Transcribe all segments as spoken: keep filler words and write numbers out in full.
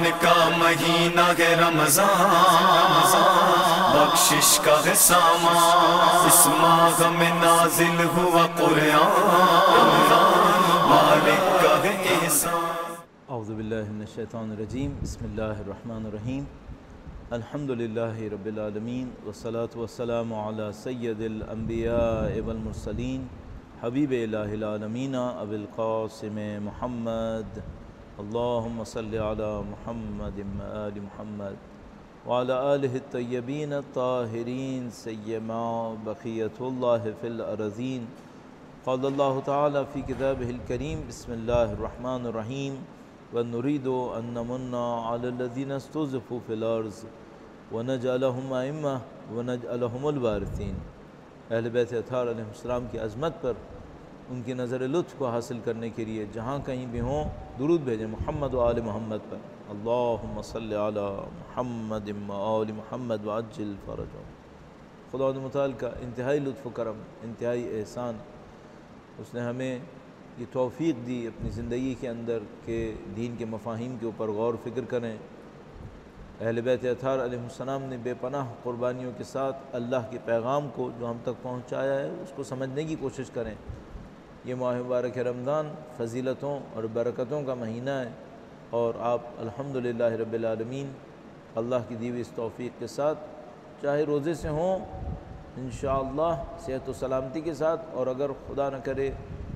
احسان کا مہینہ ہے رمضان، بخشش کا ہے سامان، اس ماہ میں نازل ہوا قرآن، مالک کا ہے احسان۔ اعوذ باللہ من الشیطان الرجیم، بسم اللہ الرحمن الرحیم، الحمدللہ رب العالمین، والصلاة والسلام علی سید الانبیاء والمرسلین، حبیب الہ العالمین ابی القاسم محمد، اللہم صلی علی محمد آل محمد وعلی آلہ الطیبین الطاہرین سیما بقیت اللہ فی الارضین۔ قال اللہ تعالی فی کتابہ الکریم، بسم اللہ الرحمن الرحیم، وَنُرِيدُ أَن نَّمُنَّ عَلَى الَّذِينَ اسْتُضْعِفُوا فِي الْأَرْضِ وَنَجْعَلَهُمْ أَئِمَّةً وَنَجْعَلَهُمُ الْوَارِثِينَ۔ اہل بیت اطہار علیہ السلام کی عظمت پر ان کی نظر لطف کو حاصل کرنے کے لیے جہاں کہیں بھی ہوں درود بھیجیں محمد و آل محمد پر، اللہم صلی علی محمد و آل محمد وعجل فرجہم۔ خدا متعال کا انتہائی لطف و کرم، انتہائی احسان، اس نے ہمیں یہ توفیق دی اپنی زندگی کے اندر کہ دین کے مفاہیم کے اوپر غور و فکر کریں۔ اہل بیت اطہار علیہ السلام نے بے پناہ قربانیوں کے ساتھ اللہ کے پیغام کو جو ہم تک پہنچایا ہے اس کو سمجھنے کی کوشش کریں۔ یہ ماہ مبارک رمضان فضیلتوں اور برکتوں کا مہینہ ہے، اور آپ الحمدللہ رب العالمین اللہ کی دی ہوئی اس توفیق کے ساتھ چاہے روزے سے ہوں انشاءاللہ صحت و سلامتی کے ساتھ، اور اگر خدا نہ کرے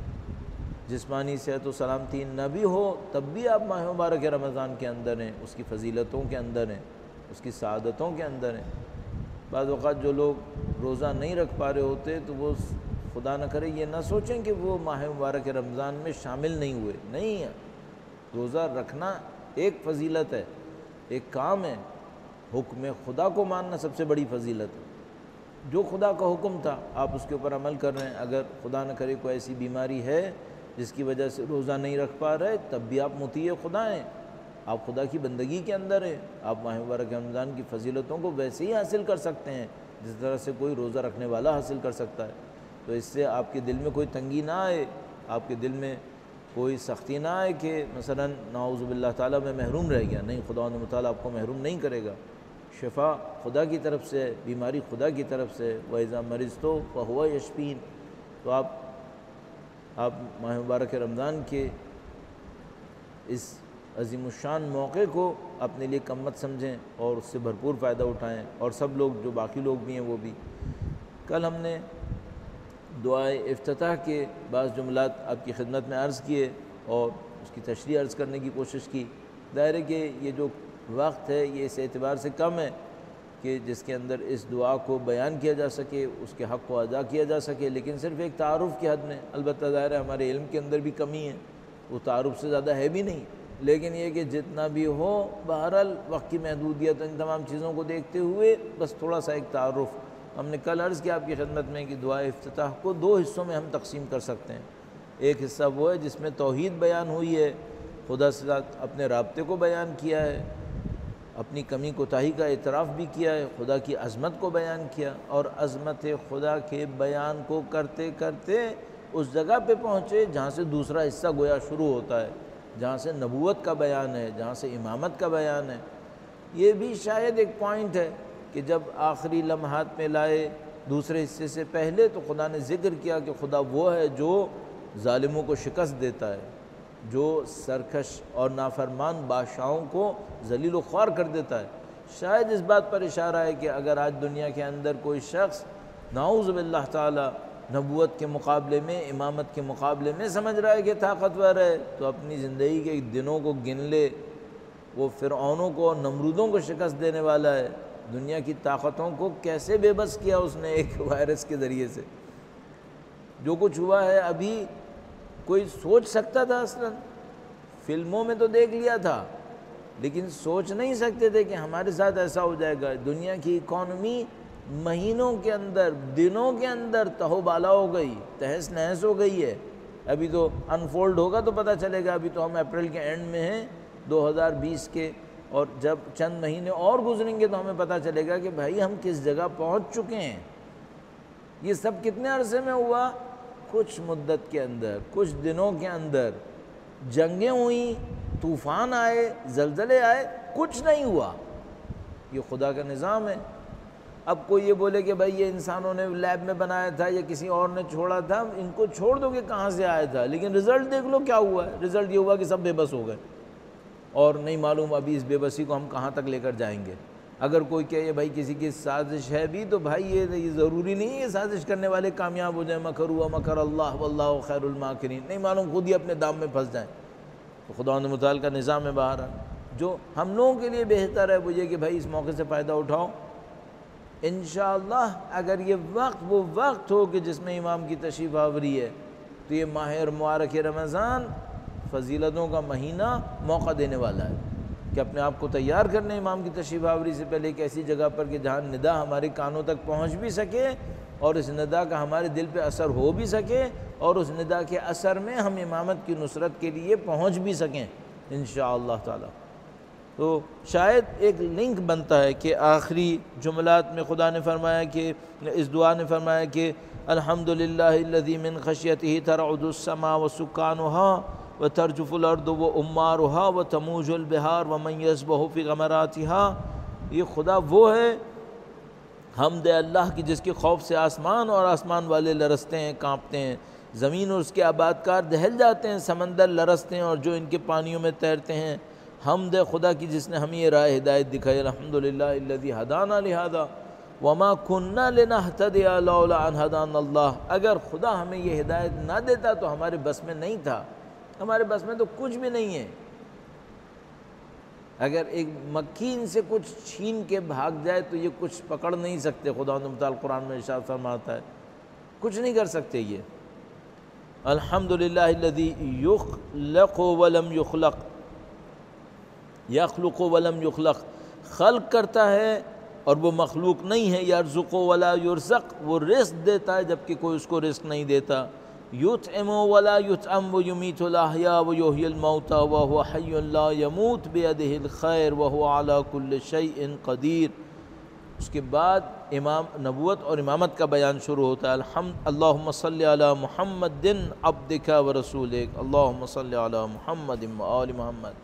جسمانی صحت و سلامتی نہ بھی ہو تب بھی آپ ماہ مبارک رمضان کے اندر ہیں، اس کی فضیلتوں کے اندر ہیں، اس کی سعادتوں کے اندر ہیں۔ بعض اوقات جو لوگ روزہ نہیں رکھ پا رہے ہوتے تو وہ خدا نہ کرے یہ نہ سوچیں کہ وہ ماہ مبارک رمضان میں شامل نہیں ہوئے، نہیں ہے۔ روزہ رکھنا ایک فضیلت ہے، ایک کام ہے، حکم خدا کو ماننا سب سے بڑی فضیلت ہے۔ جو خدا کا حکم تھا آپ اس کے اوپر عمل کر رہے ہیں، اگر خدا نہ کرے کوئی ایسی بیماری ہے جس کی وجہ سے روزہ نہیں رکھ پا رہے تب بھی آپ مطیع خدا ہیں، آپ خدا کی بندگی کے اندر ہیں، آپ ماہ مبارک رمضان کی فضیلتوں کو ویسے ہی حاصل کر سکتے ہیں جس طرح سے کوئی روزہ رکھنے والا حاصل کر سکتا ہے۔ تو اس سے آپ کے دل میں کوئی تنگی نہ آئے، آپ کے دل میں کوئی سختی نہ آئے کہ مثلا نعوذ باللہ تعالیٰ میں محروم رہ گیا، نہیں، خدا متعالیٰ آپ کو محروم نہیں کرے گا۔ شفا خدا کی طرف سے، بیماری خدا کی طرف سے، وَإِذَا مَرِضْتُ فَهُوَ يَشْفِينِ۔ تو آپ آپ ماہ مبارک رمضان کے اس عظیم الشان موقع کو اپنے لیے کم مت سمجھیں اور اس سے بھرپور فائدہ اٹھائیں، اور سب لوگ جو باقی لوگ بھی ہیں وہ بھی۔ کل ہم نے دعائے افتتاح کے بعض جملات آپ کی خدمت میں عرض کیے اور اس کی تشریح عرض کرنے کی کوشش کی۔ ظاہر ہے کہ یہ جو وقت ہے یہ اس اعتبار سے کم ہے کہ جس کے اندر اس دعا کو بیان کیا جا سکے، اس کے حق کو ادا کیا جا سکے، لیکن صرف ایک تعارف کی حد میں۔ البتہ ظاہر ہے ہمارے علم کے اندر بھی کمی ہے، وہ تعارف سے زیادہ ہے بھی نہیں، لیکن یہ کہ جتنا بھی ہو بہرحال وقت کی محدودیت ان تمام چیزوں کو دیکھتے ہوئے بس تھوڑا سا ایک تعارف۔ ہم نے کل عرض کیا آپ کی خدمت میں کہ دعائے افتتاح کو دو حصوں میں ہم تقسیم کر سکتے ہیں۔ ایک حصہ وہ ہے جس میں توحید بیان ہوئی ہے، خدا سے اپنے رابطے کو بیان کیا ہے، اپنی کمی کوتاہی کا اعتراف بھی کیا ہے، خدا کی عظمت کو بیان کیا، اور عظمت خدا کے بیان کو کرتے کرتے اس جگہ پہ پہنچے جہاں سے دوسرا حصہ گویا شروع ہوتا ہے، جہاں سے نبوت کا بیان ہے، جہاں سے امامت کا بیان ہے۔ یہ بھی شاید ایک پوائنٹ ہے کہ جب آخری لمحات میں لائے دوسرے حصے سے پہلے تو خدا نے ذکر کیا کہ خدا وہ ہے جو ظالموں کو شکست دیتا ہے، جو سرکش اور نافرمان بادشاہوں کو ذلیل و خوار کر دیتا ہے۔ شاید اس بات پر اشارہ ہے کہ اگر آج دنیا کے اندر کوئی شخص نعوذ باللہ تعالی نبوت کے مقابلے میں، امامت کے مقابلے میں سمجھ رہا ہے کہ طاقتور ہے، تو اپنی زندگی کے دنوں کو گن لے، وہ فرعونوں کو اور نمرودوں کو شکست دینے والا ہے۔ دنیا کی طاقتوں کو کیسے بے بس کیا اس نے ایک وائرس کے ذریعے سے۔ جو کچھ ہوا ہے ابھی کوئی سوچ سکتا تھا؟ اصلاً فلموں میں تو دیکھ لیا تھا لیکن سوچ نہیں سکتے تھے کہ ہمارے ساتھ ایسا ہو جائے گا۔ دنیا کی اکانومی مہینوں کے اندر، دنوں کے اندر تہو بالا ہو گئی، تہس نہس ہو گئی ہے۔ ابھی تو انفولڈ ہوگا تو پتہ چلے گا، ابھی تو ہم اپریل کے اینڈ میں ہیں دو ہزار بیس کے، اور جب چند مہینے اور گزریں گے تو ہمیں پتہ چلے گا کہ بھائی ہم کس جگہ پہنچ چکے ہیں۔ یہ سب کتنے عرصے میں ہوا؟ کچھ مدت کے اندر، کچھ دنوں کے اندر۔ جنگیں ہوئیں، طوفان آئے، زلزلے آئے، کچھ نہیں ہوا۔ یہ خدا کا نظام ہے۔ اب کوئی یہ بولے کہ بھائی یہ انسانوں نے لیب میں بنایا تھا یا کسی اور نے چھوڑا تھا، ان کو چھوڑ دو کہ کہاں سے آیا تھا، لیکن رزلٹ دیکھ لو کیا ہوا ہے۔ رزلٹ یہ ہوا کہ سب بے بس ہو گئے، اور نہیں معلوم ابھی اس بے بسی کو ہم کہاں تک لے کر جائیں گے۔ اگر کوئی کہے بھائی کسی کی سازش ہے بھی، تو بھائی یہ ضروری نہیں ہے سازش کرنے والے کامیاب ہو جائیں۔ مکروا مکر اللہ واللہ خیر الماکرین، نہیں معلوم خود ہی اپنے دام میں پھنس جائیں۔ تو خدا متعال کا نظام ہے باہر۔ جو ہم لوگوں کے لیے بہتر ہے وہ یہ کہ بھائی اس موقع سے فائدہ اٹھاؤ۔ انشاءاللہ اگر یہ وقت وہ وقت ہو کہ جس میں امام کی تشریف آوری ہے، تو یہ ماہ مبارک رمضان فضیلتوں کا مہینہ موقع دینے والا ہے کہ اپنے آپ کو تیار کرنے امام کی تشریف آوری سے پہلے ایک ایسی جگہ پر کہ جہاں ندا ہمارے کانوں تک پہنچ بھی سکے، اور اس ندا کا ہمارے دل پہ اثر ہو بھی سکے، اور اس ندا کے اثر میں ہم امامت کی نصرت کے لیے پہنچ بھی سکیں انشاءاللہ تعالی۔ تو شاید ایک لنک بنتا ہے کہ آخری جملات میں خدا نے فرمایا کہ اس دعا نے فرمایا کہ الحمدللہ الذی من خشیتہ ترعد السماء وسکانها وترجف الارض وامارها وتموج البحار ومن یسبح فی غمراتها۔ یہ خدا وہ ہے، حمد اللہ کی، جس کے خوف سے آسمان اور آسمان والے لرزتے ہیں، کانپتے ہیں، زمین اور اس کے آباد کار دہل جاتے ہیں، سمندر لرزتے ہیں اور جو ان کے پانیوں میں تیرتے ہیں۔ حمد خدا کی جس نے ہمیں یہ راہ ہدایت دکھائی، الحمدللہ الذی ہدانا لہذا وما کننا لنہتدی لولا ان ہدانا اللہ۔ اگر خدا ہمیں یہ ہدایت نہ دیتا تو ہمارے بس میں نہیں تھا، ہمارے بس میں تو کچھ بھی نہیں ہے۔ اگر ایک مکین سے کچھ چھین کے بھاگ جائے تو یہ کچھ پکڑ نہیں سکتے، خدا متعال قرآن میں ارشاد فرماتا ہے کچھ نہیں کر سکتے یہ۔ الحمدللہ الذی یخلق ولم یخلق، یخلق ولم یخلق، خلق کرتا ہے اور وہ مخلوق نہیں ہے، یرزق ولا یرزق، وہ رزق دیتا ہے جبکہ کوئی اس کو رزق نہیں دیتا، یطعم ولا یطعم ویمیت الاحیاء ویحیی الموتى وهو حی لا یموت بیدہ الخیر وهو علی کل شیء قدیر۔ اس کے بعد امام نبوت اور امامت کا بیان شروع ہوتا ہے۔ الحمد اللہم صلی علی محمد عبدک ورسولک، اللہم صلی علی محمد وآل محمد۔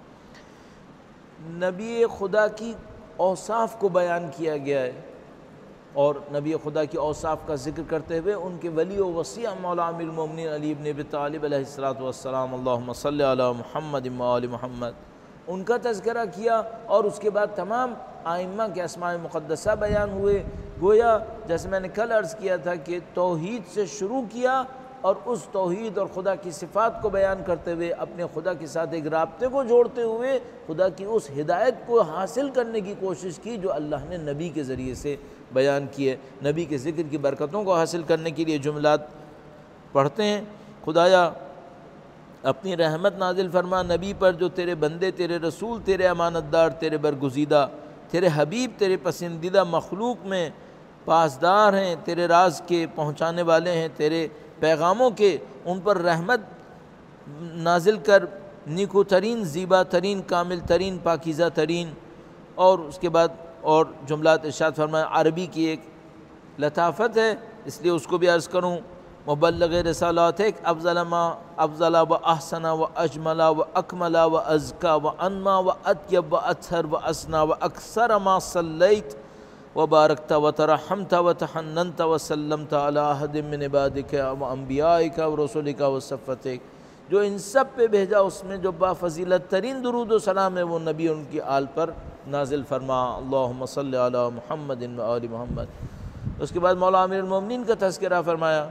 نبی خدا کی اوصاف کو بیان کیا گیا ہے، اور نبی خدا کی اوصاف کا ذکر کرتے ہوئے ان کے ولی و وصی مولا امیر المومنین علی ابن ابی طالب علیہ الصلوۃ والسلام، اللہم صلی علی محمد وآل محمد، ان کا تذکرہ کیا، اور اس کے بعد تمام ائمہ کے اسماء مقدسہ بیان ہوئے۔ گویا جیسے میں نے کل عرض کیا تھا کہ توحید سے شروع کیا، اور اس توحید اور خدا کی صفات کو بیان کرتے ہوئے اپنے خدا کے ساتھ ایک رابطے کو جوڑتے ہوئے خدا کی اس ہدایت کو حاصل کرنے کی کوشش کی جو اللہ نے نبی کے ذریعے سے بیان کیے۔ نبی کے ذکر کی برکتوں کو حاصل کرنے کے لیے جملات پڑھتے ہیں۔ خدایا اپنی رحمت نازل فرما نبی پر جو تیرے بندے، تیرے رسول، تیرے امانت دار، تیرے برگزیدہ، تیرے حبیب، تیرے پسندیدہ مخلوق میں پاسدار ہیں، تیرے راز کے پہنچانے والے ہیں، تیرے پیغاموں کے، ان پر رحمت نازل کر، نیکو ترین، زیبا ترین، کامل ترین، پاکیزہ ترین۔ اور اس کے بعد اور جملات ارشاد فرمایا۔ عربی کی ایک لطافت ہے، اس لیے اس کو بھی عرض کروں۔ مبلغ رسالات ایک افضل ما افضل و احسن و اجمل و اکمل و ازکا و انما و اطیب و اطہر و اسنا و اکثر ما صلیت و بارکت و ترحمت و تحننت و سلمت علی احد من عبادک و انبیائک و رسولک و صفتک، جو ان سب پہ بھیجا اس میں جو بافضیلت ترین درود و سلام ہے وہ نبی ان کی آل پر نازل فرما، اللہم صلی علی محمد و آل محمد۔ اس کے بعد مولا امیر المومنین کا تذکرہ فرمایا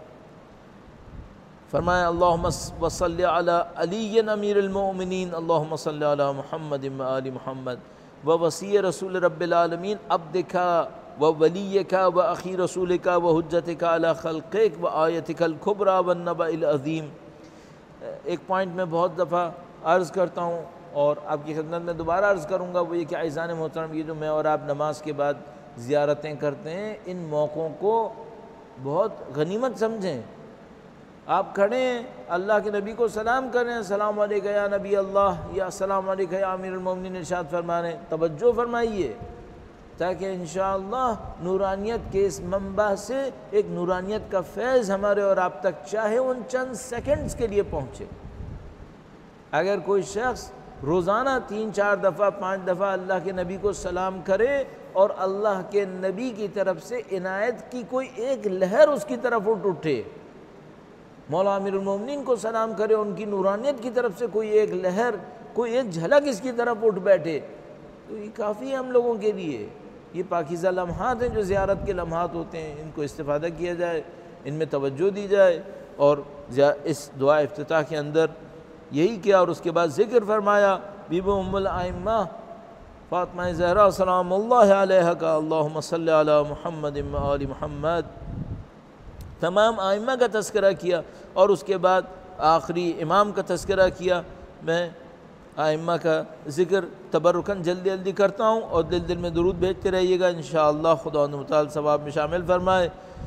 فرمایا اللہم صلی علی علی امیر المؤمنین، اللہم صلی علی محمد و آل محمد، و وصی رسول رب العالمین عبدک و ولیک و اخی رسولک و حجتک علی خلقک و آیتک الکبریٰ و النبأ العظیم۔ ایک پوائنٹ میں بہت دفعہ عرض کرتا ہوں اور آپ کی خدمت میں دوبارہ عرض کروں گا، وہ یہ کہ عزیزان محترم، یہ جو میں اور آپ نماز کے بعد زیارتیں کرتے ہیں، ان موقعوں کو بہت غنیمت سمجھیں۔ آپ کھڑے ہیں، اللہ کے نبی کو سلام کریں، السلام علیکہ یا نبی اللہ، یا السلام علیکہ یا امیر المومنین ارشاد فرمانے، توجہ فرمائیے تاکہ انشاءاللہ نورانیت کے اس منبع سے ایک نورانیت کا فیض ہمارے اور آپ تک چاہے ان چند سیکنڈز کے لیے پہنچے۔ اگر کوئی شخص روزانہ تین چار دفعہ پانچ دفعہ اللہ کے نبی کو سلام کرے اور اللہ کے نبی کی طرف سے عنایت کی کوئی ایک لہر اس کی طرف اٹھ اٹھے، مولا امیر المومنین کو سلام کرے، ان کی نورانیت کی طرف سے کوئی ایک لہر، کوئی ایک جھلک اس کی طرف اٹھ بیٹھے، تو یہ کافی ہے ہم لوگوں کے لیے۔ یہ پاکیزہ لمحات ہیں جو زیارت کے لمحات ہوتے ہیں، ان کو استفادہ کیا جائے، ان میں توجہ دی جائے۔ اور اس دعا افتتاح کے اندر یہی کیا، اور اس کے بعد ذکر فرمایا بی بی ام الائمہ فاطمہ زہرا سلام اللہ علیہا کا اللہم صلی علی محمد و آل محمد، تمام ائمہ کا تذکرہ کیا، اور اس کے بعد آخری امام کا تذکرہ کیا۔ میں ائمہ کا ذکر تبرکاً جلدی جلدی کرتا ہوں، اور دل دل میں درود بھیجتے رہیے گا، انشاءاللہ خدا متعال ثواب میں شامل فرمائے۔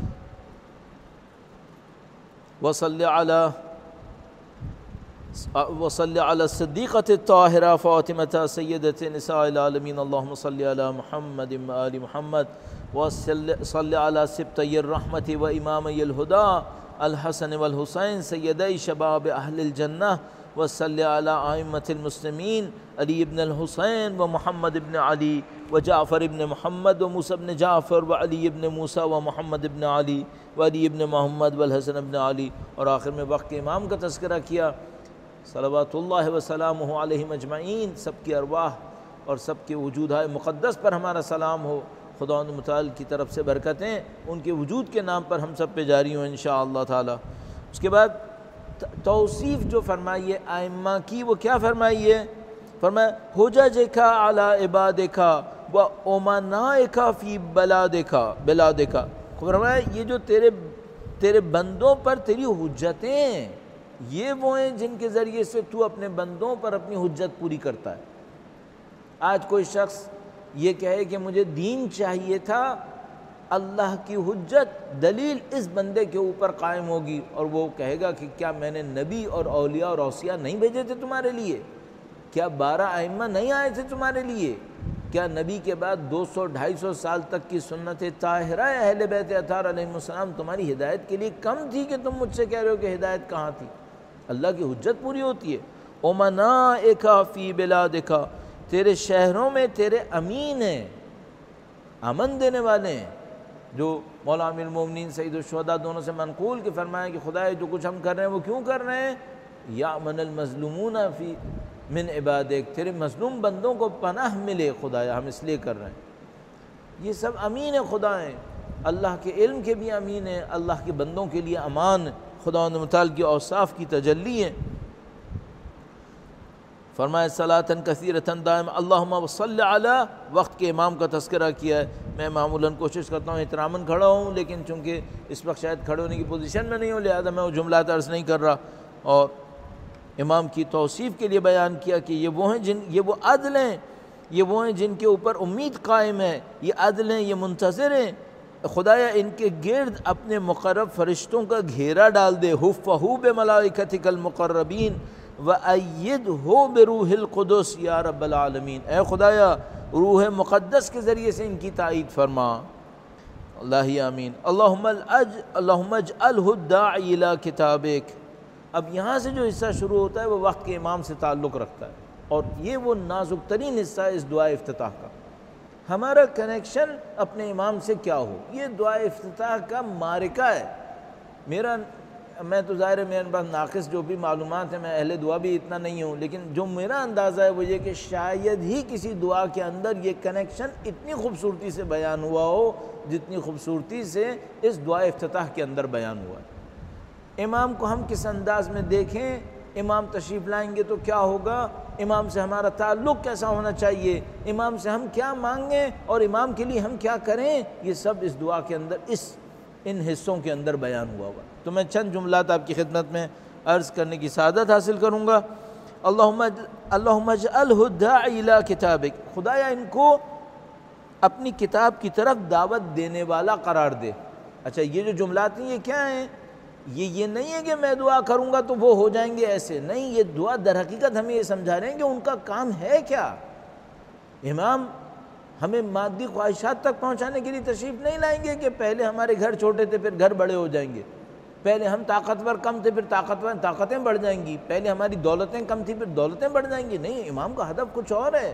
وصلی علی وصلی علی الصدیقۃ الطاہرہ فاطمہ سیدۃ نساء العالمین، اللہم صلی علی محمد و آل محمد، وصلی علی سبطی الرحمۃ و امامی الہدیٰ الحسن والحسین سیدی شباب اہل الجنہ، وصلی علی ائمۃ المسلمین علی ابن الحسین و محمد ابن علی و جعفر ابن محمد و موسیٰ ابن جعفر و علی ابن موسیٰ و محمد ابن علی و علی ابن محمد والحسن ابن علی، اور آخر میں وقت کے امام کا تذکرہ کیا۔ صلوات اللہ وسلامہ علیہم اجمعین، سب کی ارواح اور سب کے وجودہائے مقدس پر ہمارا سلام ہو، خداوند متعال کی طرف سے برکتیں ان کے وجود کے نام پر ہم سب پہ جاری ہوں انشاءاللہ تعالی۔ اس کے بعد توصیف جو فرمائی ہے ائمہ کی، وہ کیا فرمائی ہے؟ فرمایا حججکا علی عبادکا و امنائکا فی بلادکا بلادکا، فرمایا یہ جو تیرے تیرے بندوں پر تیری حجتیں ہیں، یہ وہ ہیں جن کے ذریعے سے تو اپنے بندوں پر اپنی حجت پوری کرتا ہے۔ آج کوئی شخص یہ کہے کہ مجھے دین چاہیے تھا، اللہ کی حجت دلیل اس بندے کے اوپر قائم ہوگی، اور وہ کہے گا کہ کیا میں نے نبی اور اولیاء اور اوصیاء نہیں بھیجے تھے تمہارے لیے؟ کیا بارہ ائمہ نہیں آئے تھے تمہارے لیے؟ کیا نبی کے بعد دو سو ڈھائی سو سال تک کی سنت طاہرہ اہل بیت اطہار علیہ السلام تمہاری ہدایت کے لیے کم تھی کہ تم مجھ سے کہہ رہے ہو کہ ہدایت کہاں تھی؟ اللہ کی حجت پوری ہوتی ہے۔ امنائکا فی بلادکا، تیرے شہروں میں تیرے امین ہیں، امن دینے والے ہیں، جو مولا امیر المومنین سید الشہداء دونوں سے منقول کہ فرمایا کہ خدا جو کچھ ہم کر رہے ہیں وہ کیوں کر رہے ہیں؟ یامن المظلومون فی من عبادک، تیرے مظلوم بندوں کو پناہ ملے خدایا، ہم اس لیے کر رہے ہیں۔ یہ سب امین خدا ہیں، اللہ کے علم کے بھی امین ہیں، اللہ کے بندوں کے لیے امان خداوند متعال کی اوصاف کی تجلی ہیں۔ فرمایا صلاۃً کثیرۃً دائم اللہم صلی علی، وقت کے امام کا تذکرہ کیا ہے۔ میں معمولاً کوشش کرتا ہوں احتراماً کھڑا ہوں، لیکن چونکہ اس وقت شاید کھڑے ہونے کی پوزیشن میں نہیں ہوں، لہذا میں وہ جملات عرض نہیں کر رہا، اور امام کی توصیف کے لیے بیان کیا کہ یہ وہ ہیں جن یہ وہ عدل ہیں، یہ وہ ہیں جن کے اوپر امید قائم ہے، یہ عدل ہیں، یہ منتظر ہیں، خدایا ان کے گرد اپنے مقرب فرشتوں کا گھیرا ڈال دے، حفہ بملائکتک المقربین وَأَيِّدْهُ بِرُوحِ الْقُدُسِ یا رب العالمین، اے خدایا روح مقدس کے ذریعے سے ان کی تائید فرما، اللہ آمین۔ اللہم اللہم اجعلہ الداعی الی کتابک۔ اب یہاں سے جو حصہ شروع ہوتا ہے وہ وقت کے امام سے تعلق رکھتا ہے، اور یہ وہ نازک ترین حصہ ہے اس دعا افتتاح کا۔ ہمارا کنیکشن اپنے امام سے کیا ہو، یہ دعا افتتاح کا معرکہ ہے۔ میرا میں تو ظاہر ہے میرے پاس ناقص جو بھی معلومات ہیں، میں اہل دعا بھی اتنا نہیں ہوں، لیکن جو میرا اندازہ ہے وہ یہ کہ شاید ہی کسی دعا کے اندر یہ کنیکشن اتنی خوبصورتی سے بیان ہوا ہو جتنی خوبصورتی سے اس دعا افتتاح کے اندر بیان ہوا ہے۔ امام کو ہم کس انداز میں دیکھیں، امام تشریف لائیں گے تو کیا ہوگا، امام سے ہمارا تعلق کیسا ہونا چاہیے، امام سے ہم کیا مانگیں اور امام کے لیے ہم کیا کریں، یہ سب اس دعا کے اندر اس ان حصوں کے اندر بیان ہوا ہوا۔ تو میں چند جملات آپ کی خدمت میں عرض کرنے کی سعادت حاصل کروں گا۔ اللہم اللہم اجعلہ الداعی الی کتابک، خدایا ان کو اپنی کتاب کی طرف دعوت دینے والا قرار دے۔ اچھا یہ جو جملات ہیں یہ کیا ہیں؟ یہ یہ نہیں ہے کہ میں دعا کروں گا تو وہ ہو جائیں گے ایسے، نہیں، یہ دعا در حقیقت ہمیں یہ سمجھا رہے ہیں کہ ان کا کام ہے کیا۔ امام ہمیں مادی خواہشات تک پہنچانے کے لیے تشریف نہیں لائیں گے کہ پہلے ہمارے گھر چھوٹے تھے پھر گھر بڑے ہو جائیں گے۔ پہلے ہم طاقتور کم تھے، پھر طاقتور طاقتیں بڑھ جائیں گی، پہلے ہماری دولتیں کم تھیں پھر دولتیں بڑھ جائیں گی. نہیں، امام کا ہدف کچھ اور ہے.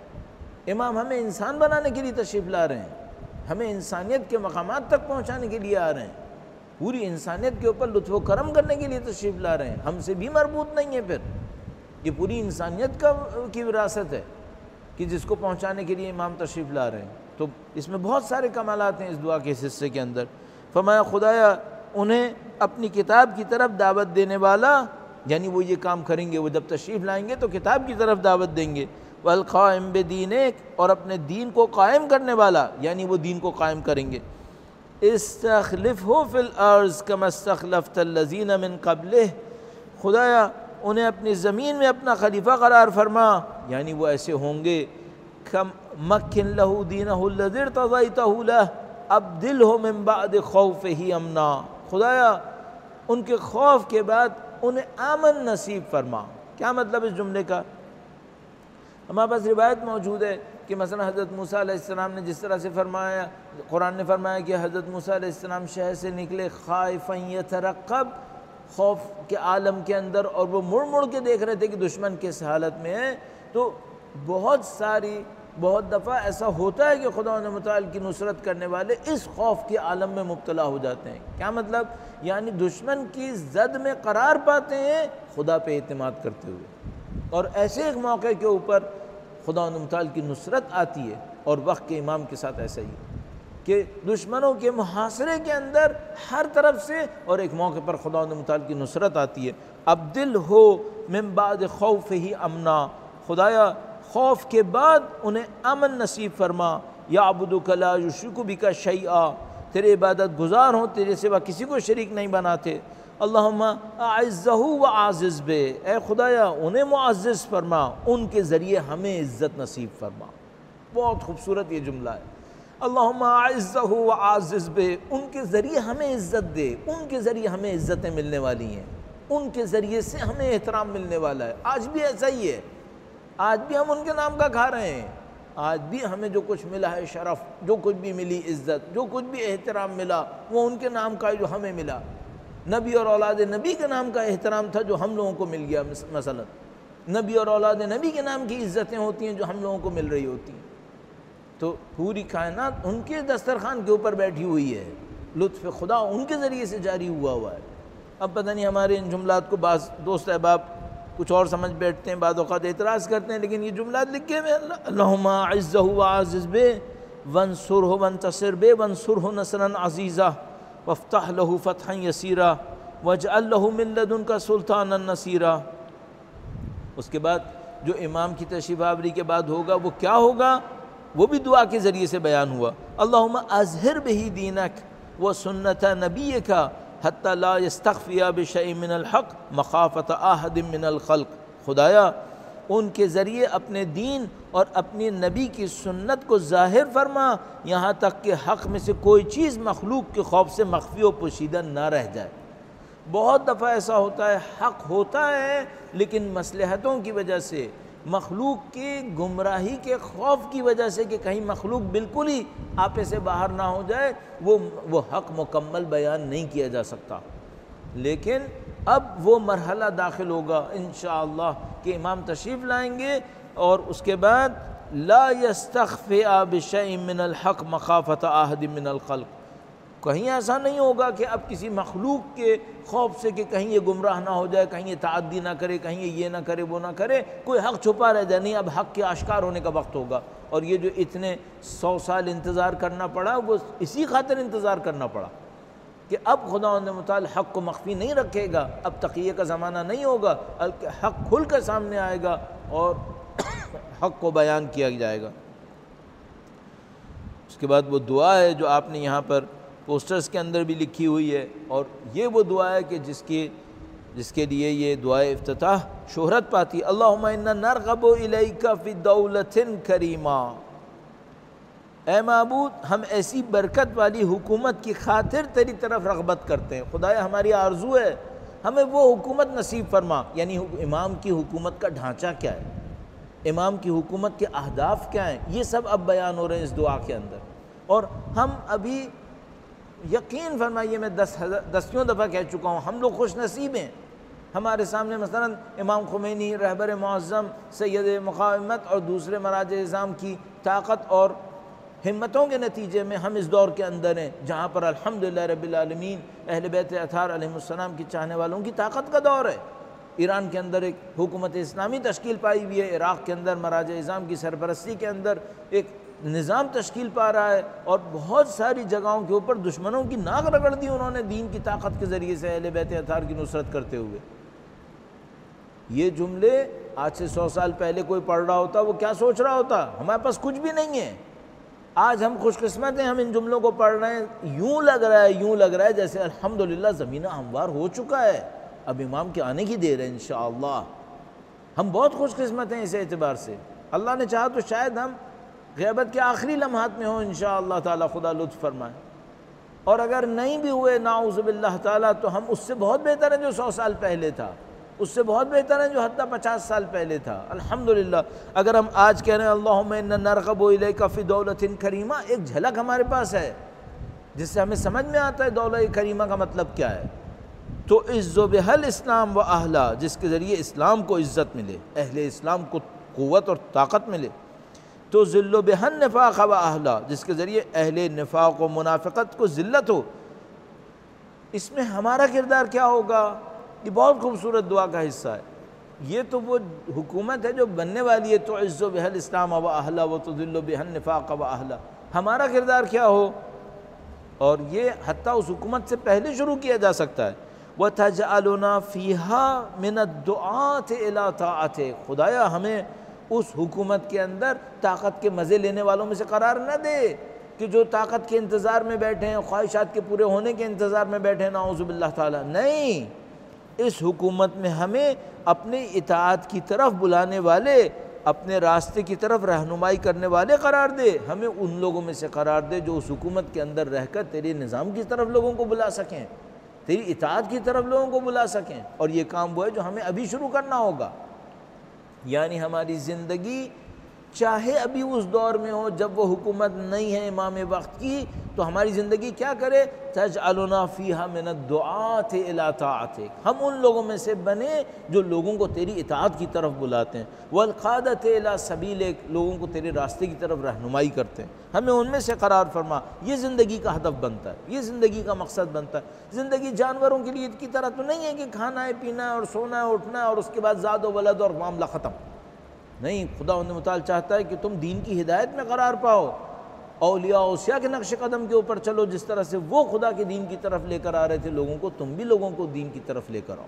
امام ہمیں انسان بنانے کے لیے تشریف لا رہے ہیں، ہمیں انسانیت کے مقامات تک پہنچانے کے لیے آ رہے ہیں، پوری انسانیت کے اوپر لطف و کرم کرنے کے لیے تشریف لا رہے ہیں. ہم سے بھی مربوط نہیں ہے، پھر یہ پوری انسانیت کا کی وراثت ہے کہ جس کو پہنچانے کے لیے امام تشریف لا رہے ہیں. تو اس میں بہت سارے کمالات ہیں اس دعا کے اس حصے کے اندر. فرمایا خدایا انہیں اپنی کتاب کی طرف دعوت دینے والا، یعنی وہ یہ کام کریں گے، وہ جب تشریف لائیں گے تو کتاب کی طرف دعوت دیں گے. والقائم بدینک، اور اپنے دین کو قائم کرنے والا، یعنی وہ دین کو قائم کریں گے. استخلفہ فی الارض کما استخلفت الذین من قبلہ، خدایا انہیں اپنی زمین میں اپنا خلیفہ قرار فرما، یعنی وہ ایسے ہوں گے. کم مکن لہ دینہ الذی ارتضیتہ لہ ابدلہ من بعد خوفہ امنا، خدایا ان کے خوف کے بعد انہیں امن نصیب فرما. کیا مطلب اس جملے کا؟ ہمارے پاس روایت موجود ہے کہ مثلا حضرت موسیٰ علیہ السلام نے جس طرح سے فرمایا، قرآن نے فرمایا کہ حضرت موسیٰ علیہ السلام شہر سے نکلے خائفا یترقب، خوف کے عالم کے اندر، اور وہ مڑ مڑ کے دیکھ رہے تھے کہ دشمن کس حالت میں ہے. تو بہت ساری بہت دفعہ ایسا ہوتا ہے کہ خدا متعال کی نصرت کرنے والے اس خوف کے عالم میں مبتلا ہو جاتے ہیں. کیا مطلب؟ یعنی دشمن کی زد میں قرار پاتے ہیں خدا پہ اعتماد کرتے ہوئے، اور ایسے ایک موقع کے اوپر خدا متعال کی نصرت آتی ہے. اور وقت کے امام کے ساتھ ایسا ہی کہ دشمنوں کے محاصرے کے اندر ہر طرف سے، اور ایک موقع پر خدا متعال کی نصرت آتی ہے. ابدل ہو من بعد خوف ہی امنا، خدایا خوف کے بعد انہیں امن نصیب فرما. یعبدک لا یشرک بک شیئا، تیرے عبادت گزار ہوں، تیرے سوا کسی کو شریک نہیں بناتے. اللہم اعزہ وعزز بے، اے خدایا انہیں معزز فرما، ان کے ذریعے ہمیں عزت نصیب فرما. بہت خوبصورت یہ جملہ ہے. اللہم اعزہ وعزز بے، ان کے ذریعے ہمیں عزت دے، ان کے ذریعے ہمیں عزتیں ملنے والی ہیں، ان کے ذریعے سے ہمیں احترام ملنے والا ہے. آج بھی ایسا ہی ہے، آج بھی ہم ان کے نام کا کھا رہے ہیں. آج بھی ہمیں جو کچھ ملا ہے شرف، جو کچھ بھی ملی عزت، جو کچھ بھی احترام ملا، وہ ان کے نام کا ہے جو ہمیں ملا. نبی اور اولاد نبی کے نام کا احترام تھا جو ہم لوگوں کو مل گیا. مثلا نبی اور اولاد نبی کے نام کی عزتیں ہوتی ہیں جو ہم لوگوں کو مل رہی ہوتی ہیں. تو پوری کائنات ان کے دسترخوان کے اوپر بیٹھی ہوئی ہے، لطف خدا ان کے ذریعے سے جاری ہوا ہوا ہے. اب پتہ نہیں ہمارے ان جملات کو بعض دوست احباب کچھ اور سمجھ بیٹھتے ہیں، بعض اوقات اعتراض کرتے ہیں، لیکن یہ جملات لکھے ہوئے اللہم اعزہ وعزز بے وانصرہ وانتصر بے وانصرہ نصرا عزیزا وافتح لہ فتحا یسیرا واجعل لہ من لدنک سلطانا نصیرا. اس کے بعد جو امام کی تشریف آوری کے بعد ہوگا وہ کیا ہوگا، وہ بھی دعا کے ذریعے سے بیان ہوا. اللہم اظہر بہ دینک و سنت نبیک حتی لا یستخفی بشیء من الحق مخافت احد من الخلق. خدایا ان کے ذریعے اپنے دین اور اپنی نبی کی سنت کو ظاہر فرما، یہاں تک کہ حق میں سے کوئی چیز مخلوق کے خوف سے مخفی و پوشیدہ نہ رہ جائے. بہت دفعہ ایسا ہوتا ہے، حق ہوتا ہے لیکن مصلحتوں کی وجہ سے، مخلوق کی گمراہی کے خوف کی وجہ سے کہ کہیں مخلوق بالکل ہی آپے سے باہر نہ ہو جائے، وہ وہ حق مکمل بیان نہیں کیا جا سکتا. لیکن اب وہ مرحلہ داخل ہوگا انشاءاللہ کہ امام تشریف لائیں گے، اور اس کے بعد لا یستخفی بشیء من الحق مخافت احد من الخلق. کہیں ایسا نہیں ہوگا کہ اب کسی مخلوق کے خوف سے کہ کہیں یہ گمراہ نہ ہو جائے، کہیں یہ تعدی نہ کرے، کہیں یہ نہ کرے وہ نہ کرے، کوئی حق چھپا رہ جائے. نہیں، اب حق کے آشکار ہونے کا وقت ہوگا. اور یہ جو اتنے سو سال انتظار کرنا پڑا وہ اسی خاطر انتظار کرنا پڑا کہ اب خدا متعال حق کو مخفی نہیں رکھے گا. اب تقیہ کا زمانہ نہیں ہوگا، بلکہ حق کھل کر سامنے آئے گا اور حق کو بیان کیا جائے گا. اس کے بعد وہ دعا ہے جو آپ نے یہاں پر پوسٹرز کے اندر بھی لکھی ہوئی ہے، اور یہ وہ دعا ہے کہ جس کی جس کے لیے یہ دعائے افتتاح شہرت پاتی. اللہم انا نرغب الیک فی دولۃ کریمہ، اے معبود ہم ایسی برکت والی حکومت کی خاطر تیری طرف رغبت کرتے ہیں. خدایا ہماری آرزو ہے ہمیں وہ حکومت نصیب فرما. یعنی امام کی حکومت کا ڈھانچہ کیا ہے، امام کی حکومت کے اہداف کیا ہیں، یہ سب اب بیان ہو رہے ہیں اس دعا کے اندر. اور ہم ابھی یقین فرمائیے میں دس دسیوں دفعہ کہہ چکا ہوں، ہم لوگ خوش نصیب ہیں، ہمارے سامنے مثلا امام خمینی رہبر معظم سید مقامت اور دوسرے مراجع اعظام کی طاقت اور ہمتوں کے نتیجے میں ہم اس دور کے اندر ہیں جہاں پر الحمدللہ رب العالمین اہل بیت اطہار علیہ السلام کی چاہنے والوں کی طاقت کا دور ہے۔ ایران کے اندر ایک حکومت اسلامی تشکیل پائی ہوئی ہے، عراق کے اندر مراجع اعظام کی سرپرستی کے اندر ایک نظام تشکیل پا رہا ہے، اور بہت ساری جگہوں کے اوپر دشمنوں کی ناک رگڑ دی انہوں نے دین کی طاقت کے ذریعے سے اہل بیت اطہار کی نصرت کرتے ہوئے۔ یہ جملے آج سے سو سال پہلے کوئی پڑھ رہا ہوتا وہ کیا سوچ رہا ہوتا؟ ہمارے پاس کچھ بھی نہیں ہے، آج ہم خوش قسمت ہیں، ہم ان جملوں کو پڑھ رہے ہیں، یوں لگ رہا ہے یوں لگ رہا ہے جیسے الحمدللہ زمینہ ہموار ہو چکا ہے، اب امام کے آنے کی دیر ہے انشاءاللہ۔ ہم بہت خوش قسمت ہیں اس اعتبار سے، اللہ نے چاہا تو شاید ہم غیبت کے آخری لمحات میں ہوں انشاءاللہ تعالی، خدا لطف فرمائے، اور اگر نہیں بھی ہوئے نعوذ باللہ تعالی تو ہم اس سے بہت بہتر ہیں جو سو سال پہلے تھا، اس سے بہت بہتر ہیں جو حتیٰ پچاس سال پہلے تھا الحمدللہ۔ اگر ہم آج کہہ رہے ہیں اللہم انا نرغب الیک فی دولت کریمہ، ایک جھلک ہمارے پاس ہے جس سے ہمیں سمجھ میں آتا ہے دولت کریمہ کا مطلب کیا ہے۔ تو عز بہا الاسلام و اہلہ، جس کے ذریعے اسلام کو عزت ملے، اہل اسلام کو قوت اور طاقت ملے، تو ذل بہا النفاق و اہلہ، جس کے ذریعے اہل نفاق و منافقت کو ذلت ہو۔ اس میں ہمارا کردار کیا ہوگا؟ یہ بہت خوبصورت دعا کا حصہ ہے۔ یہ تو وہ حکومت ہے جو بننے والی ہے، تو عز بہا الاسلام و اہلہ و تذل بہا النفاق و اہلہ، ہمارا کردار کیا ہو؟ اور یہ حتیٰ اس حکومت سے پہلے شروع کیا جا سکتا ہے۔ وَتَجْعَلُنَا فِيهَا مِنَ الدُّعَاةِ إِلَىٰ طَاعَتِكَ، خدایا ہمیں اس حکومت کے اندر طاقت کے مزے لینے والوں میں سے قرار نہ دے کہ جو طاقت کے انتظار میں بیٹھے ہیں، خواہشات کے پورے ہونے کے انتظار میں بیٹھے ہیں نعوذ باللہ تعالی۔ نہیں، اس حکومت میں ہمیں اپنے اطاعت کی طرف بلانے والے، اپنے راستے کی طرف رہنمائی کرنے والے قرار دے، ہمیں ان لوگوں میں سے قرار دے جو اس حکومت کے اندر رہ کر تیرے نظام کی طرف لوگوں کو بلا سکیں، تیری اطاعت کی طرف لوگوں کو بلا سکیں۔ اور یہ کام وہ ہے جو ہمیں ابھی شروع کرنا ہوگا، یعنی ہماری زندگی چاہے ابھی اس دور میں ہو جب وہ حکومت نہیں ہے امام وقت کی، تو ہماری زندگی کیا کرے؟ تجعلنا فیہا من الدعاة الی طاعتک، ہم ان لوگوں میں سے بنے جو لوگوں کو تیری اطاعت کی طرف بلاتے ہیں، والقادۃ الی سبیلک، لوگوں کو تیرے راستے کی طرف رہنمائی کرتے ہیں، ہمیں ان میں سے قرار فرما۔ یہ زندگی کا ہدف بنتا ہے، یہ زندگی کا مقصد بنتا ہے۔ زندگی جانوروں کے لیے کی طرح تو نہیں ہے کہ کھانا ہے، پینا ہے اور سونا ہے، اٹھنا ہے اور اس کے بعد زاد و ولد اور معاملہ ختم۔ نہیں، خدا انہیں متعال چاہتا ہے کہ تم دین کی ہدایت میں قرار پاؤ، اولیاء اوصیاء کے نقش قدم کے اوپر چلو، جس طرح سے وہ خدا کے دین کی طرف لے کر آ رہے تھے لوگوں کو، تم بھی لوگوں کو دین کی طرف لے کر آؤ۔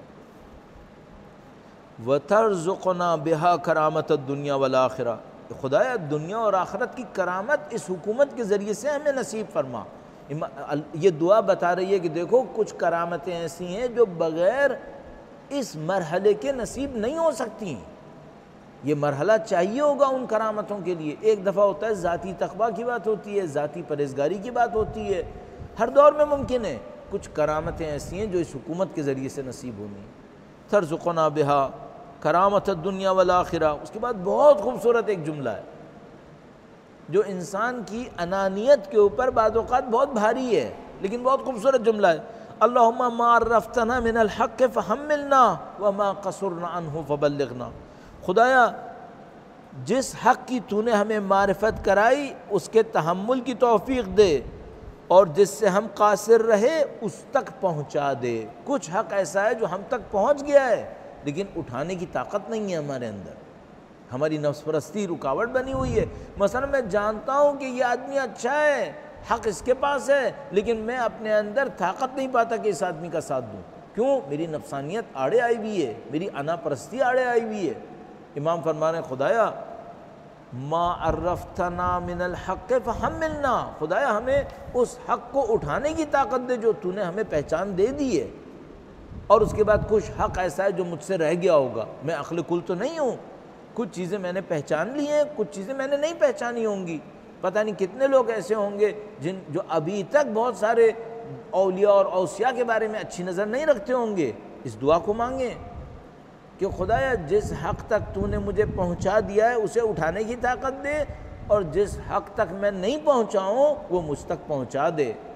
وَتَرْزُقْنَا بِهَا كَرَامَةَ الدُّنْيَا وَالْآخِرَةِ، خدایا دنیا اور آخرت کی کرامت اس حکومت کے ذریعے سے ہمیں نصیب فرما۔ یہ دعا بتا رہی ہے کہ دیکھو کچھ کرامتیں ایسی ہیں جو بغیر اس مرحلے کے نصیب نہیں ہو سکتی، یہ مرحلہ چاہیے ہوگا ان کرامتوں کے لیے۔ ایک دفعہ ہوتا ہے ذاتی تقویٰ کی بات ہوتی ہے، ذاتی پرہیزگاری کی بات ہوتی ہے، ہر دور میں ممکن ہے۔ کچھ کرامتیں ایسی ہیں جو اس حکومت کے ذریعے سے نصیب ہونی ہیں۔ ترزقنا بہا کرامت الدنیا والآخرہ، اس کے بعد بہت خوبصورت ایک جملہ ہے جو انسان کی انانیت کے اوپر بعض اوقات بہت بھاری ہے، لیکن بہت خوبصورت جملہ ہے۔ اللہم ما عرفتنا من الحق فحملنا وما قصرنا عنہ فبلغنا، خدایا جس حق کی تو نے ہمیں معرفت کرائی اس کے تحمل کی توفیق دے، اور جس سے ہم قاصر رہے اس تک پہنچا دے۔ کچھ حق ایسا ہے جو ہم تک پہنچ گیا ہے لیکن اٹھانے کی طاقت نہیں ہے ہمارے اندر، ہماری نفس پرستی رکاوٹ بنی ہوئی ہے۔ مثلا میں جانتا ہوں کہ یہ آدمی اچھا ہے، حق اس کے پاس ہے، لیکن میں اپنے اندر طاقت نہیں پاتا کہ اس آدمی کا ساتھ دوں۔ کیوں؟ میری نفسانیت آڑے آئی ہوئی ہے، میری انا پرستی آڑے آئی ہوئی ہے۔ امام فرمانے خدایا ما عرفتنا من الحق فحملنا، خدایا ہمیں اس حق کو اٹھانے کی طاقت دے جو تو نے ہمیں پہچان دے دی ہے، اور اس کے بعد کچھ حق ایسا ہے جو مجھ سے رہ گیا ہوگا، میں عقل کل تو نہیں ہوں، کچھ چیزیں میں نے پہچان لی ہیں، کچھ چیزیں میں نے نہیں پہچانی ہوں گی۔ پتہ نہیں کتنے لوگ ایسے ہوں گے جن جو ابھی تک بہت سارے اولیاء اور اوصیاء کے بارے میں اچھی نظر نہیں رکھتے ہوں گے۔ اس دعا کو مانگیں کہ خدایا جس حق تک تو نے مجھے پہنچا دیا ہے اسے اٹھانے کی طاقت دے، اور جس حق تک میں نہیں پہنچا ہوں وہ مجھ تک پہنچا دے۔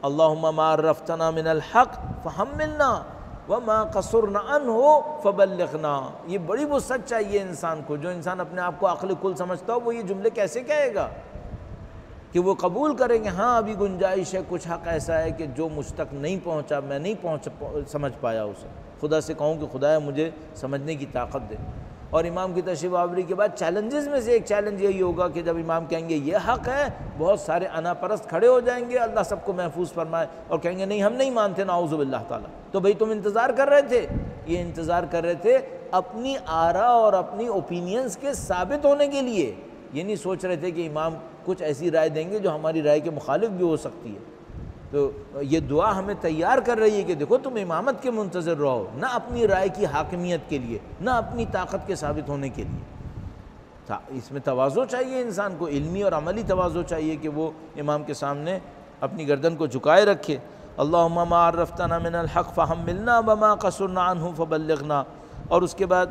اللہم ما عرفتنا من الحق فحملنا وما قصرنا عنہ فبلغنا. یہ بڑی وسعت چاہیے انسان کو. جو انسان اپنے آپ کو عقل کل سمجھتا ہو وہ یہ جملے کیسے کہے گا کہ وہ قبول کریں گے ہاں ابھی گنجائش ہے, کچھ حق ایسا ہے کہ جو مجھ تک نہیں پہنچا, میں نہیں پہنچ سمجھ پایا اسے, خدا سے کہوں کہ خدایا مجھے سمجھنے کی طاقت دے. اور امام کی تشریف آوری کے بعد چیلنجز میں سے ایک چیلنج یہی ہوگا کہ جب امام کہیں گے یہ حق ہے, بہت سارے انا پرست کھڑے ہو جائیں گے, اللہ سب کو محفوظ فرمائے, اور کہیں گے نہیں ہم نہیں مانتے نعوذ باللہ تعالیٰ. تو بھئی تم انتظار کر رہے تھے, یہ انتظار کر رہے تھے اپنی آراء اور اپنی اوپینینز کے ثابت ہونے کے لیے. یہ نہیں سوچ رہے تھے کہ امام کچھ ایسی رائے دیں گے جو ہماری رائے کے مخالف بھی ہو سکتی ہے. تو یہ دعا ہمیں تیار کر رہی ہے کہ دیکھو تم امامت کے منتظر رہو, نہ اپنی رائے کی حاکمیت کے لیے, نہ اپنی طاقت کے ثابت ہونے کے لیے. اس میں تواضع چاہیے انسان کو, علمی اور عملی تواضع چاہیے کہ وہ امام کے سامنے اپنی گردن کو جھکائے رکھے. اللہم ما عرفتنا من الحق فحملنا وما قصرنا عنہ فبلغنا. اور اس کے بعد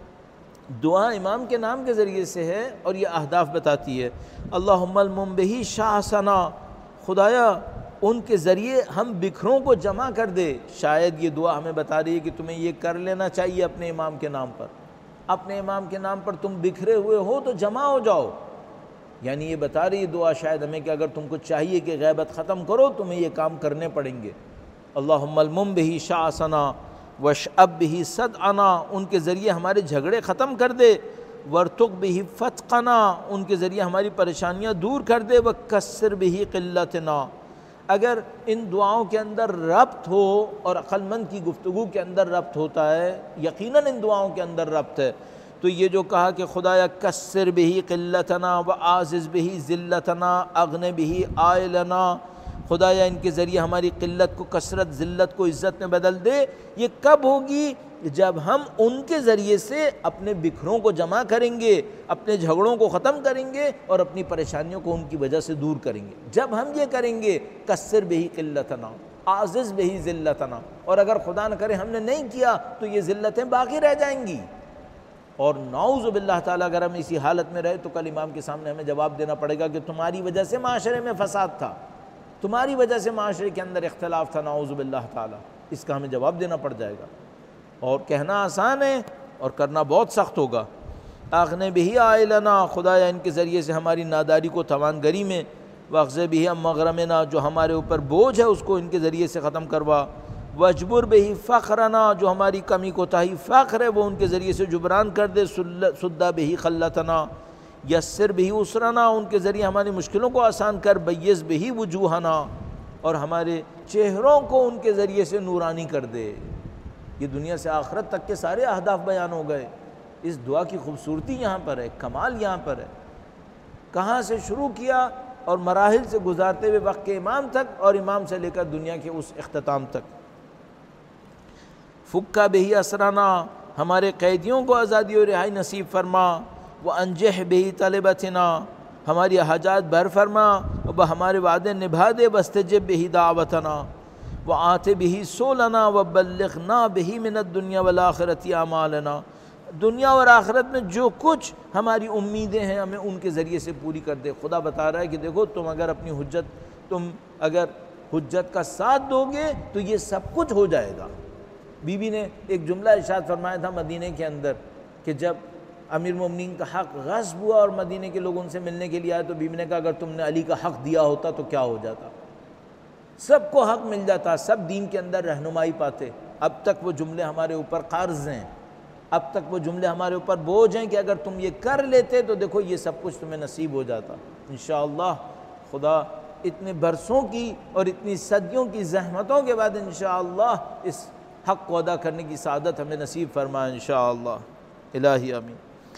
دعا امام کے نام کے ذریعے سے ہے اور یہ اہداف بتاتی ہے. اللہم المنبہی شاہسنا, خدایا ان کے ذریعے ہم بکھروں کو جمع کر دے. شاید یہ دعا ہمیں بتا رہی ہے کہ تمہیں یہ کر لینا چاہیے اپنے امام کے نام پر. اپنے امام کے نام پر تم بکھرے ہوئے ہو تو جمع ہو جاؤ. یعنی یہ بتا رہی ہے دعا شاید ہمیں کہ اگر تم کو چاہیے کہ غیبت ختم کرو تمہیں یہ کام کرنے پڑیں گے. اللہم المنبہی شاہسنا وشعب بہی صدعنا, ان کے ذریعے ہمارے جھگڑے ختم کر دے. ورتق بہی فتقنا, ان کے ذریعے ہماری پریشانیاں دور کر دے. وکسر بہی قلتنا. اگر ان دعاؤں کے اندر ربط ہو, اور عقل مند کی گفتگو کے اندر ربط ہوتا ہے, یقیناً ان دعاؤں کے اندر ربط ہے, تو یہ جو کہا کہ خدایا کسر بہی قلتنا وعازز بہی ذلتنا اغن بہی آئلنا, خدایا ان کے ذریعے ہماری قلت کو کثرت, ذلت کو عزت میں بدل دے. یہ کب ہوگی؟ جب ہم ان کے ذریعے سے اپنے بکھروں کو جمع کریں گے, اپنے جھگڑوں کو ختم کریں گے, اور اپنی پریشانیوں کو ان کی وجہ سے دور کریں گے. جب ہم یہ کریں گے کسر بہی قلتنا عازز بہی ذلتنا, اور اگر خدا نہ کرے ہم نے نہیں کیا تو یہ ذلتیں باقی رہ جائیں گی. اور نعوذ باللہ تعالیٰ اگر ہم اسی حالت میں رہے تو کل امام کے سامنے ہمیں جواب دینا پڑے گا کہ تمہاری وجہ سے معاشرے میں فساد تھا, تمہاری وجہ سے معاشرے کے اندر اختلاف تھا, نعوذ باللہ تعالیٰ. اس کا ہمیں جواب دینا پڑ جائے گا. اور کہنا آسان ہے اور کرنا بہت سخت ہوگا. اغن بہی آئلنا, خدایا ان کے ذریعے سے ہماری ناداری کو توانگری میں, واخذ بہی ام مغرمنا, جو ہمارے اوپر بوجھ ہے اس کو ان کے ذریعے سے ختم کروا. وجبر بہی فخرنا, جو ہماری کمی کوتاہی فخر ہے وہ ان کے ذریعے سے جبران کر دے. سدہ بہی خلتنا یسر بہی اسرنا, ان کے ذریعے ہماری مشکلوں کو آسان کر. بیض بہی وجوہنا, اور ہمارے چہروں کو ان کے ذریعے سے نورانی کر دے. یہ دنیا سے آخرت تک کے سارے اہداف بیان ہو گئے. اس دعا کی خوبصورتی یہاں پر ہے, کمال یہاں پر ہے. کہاں سے شروع کیا اور مراحل سے گزارتے ہوئے وقت کے امام تک, اور امام سے لے کر دنیا کے اس اختتام تک. فکا بہی اسرانا, ہمارے قیدیوں کو آزادی و رہائی نصیب فرما. وانجح بہی طلبتنا, ہماری حاجات بھر فرما, اور ہمارے وعدے نبھا دے. واستجب بہی دعوتنا وآت بہی سولنا وبلغنا بہی من الدنیا والآخرت اعمالنا. دنیا اور آخرت میں جو کچھ ہماری امیدیں ہیں ہمیں ان کے ذریعے سے پوری کر دے. خدا بتا رہا ہے کہ دیکھو تم اگر اپنی حجت تم اگر حجت کا ساتھ دو گے تو یہ سب کچھ ہو جائے گا. بی بی نے ایک جملہ ارشاد فرمایا تھا مدینہ کے اندر کہ جب امیر المومنین کا حق غصب ہوا اور مدینہ کے لوگ ان سے ملنے کے لیے آئے تو بی بی نے کہا اگر تم نے علی کا حق دیا ہوتا تو کیا ہو جاتا, سب کو حق مل جاتا, سب دین کے اندر رہنمائی پاتے. اب تک وہ جملے ہمارے اوپر قرض ہیں, اب تک وہ جملے ہمارے اوپر بوجھ ہیں کہ اگر تم یہ کر لیتے تو دیکھو یہ سب کچھ تمہیں نصیب ہو جاتا. انشاءاللہ خدا اتنے برسوں کی اور اتنی صدیوں کی زحمتوں کے بعد انشاءاللہ اس حق کو ادا کرنے کی سعادت ہمیں نصیب فرمائے انشاءاللہ. الہی آمین.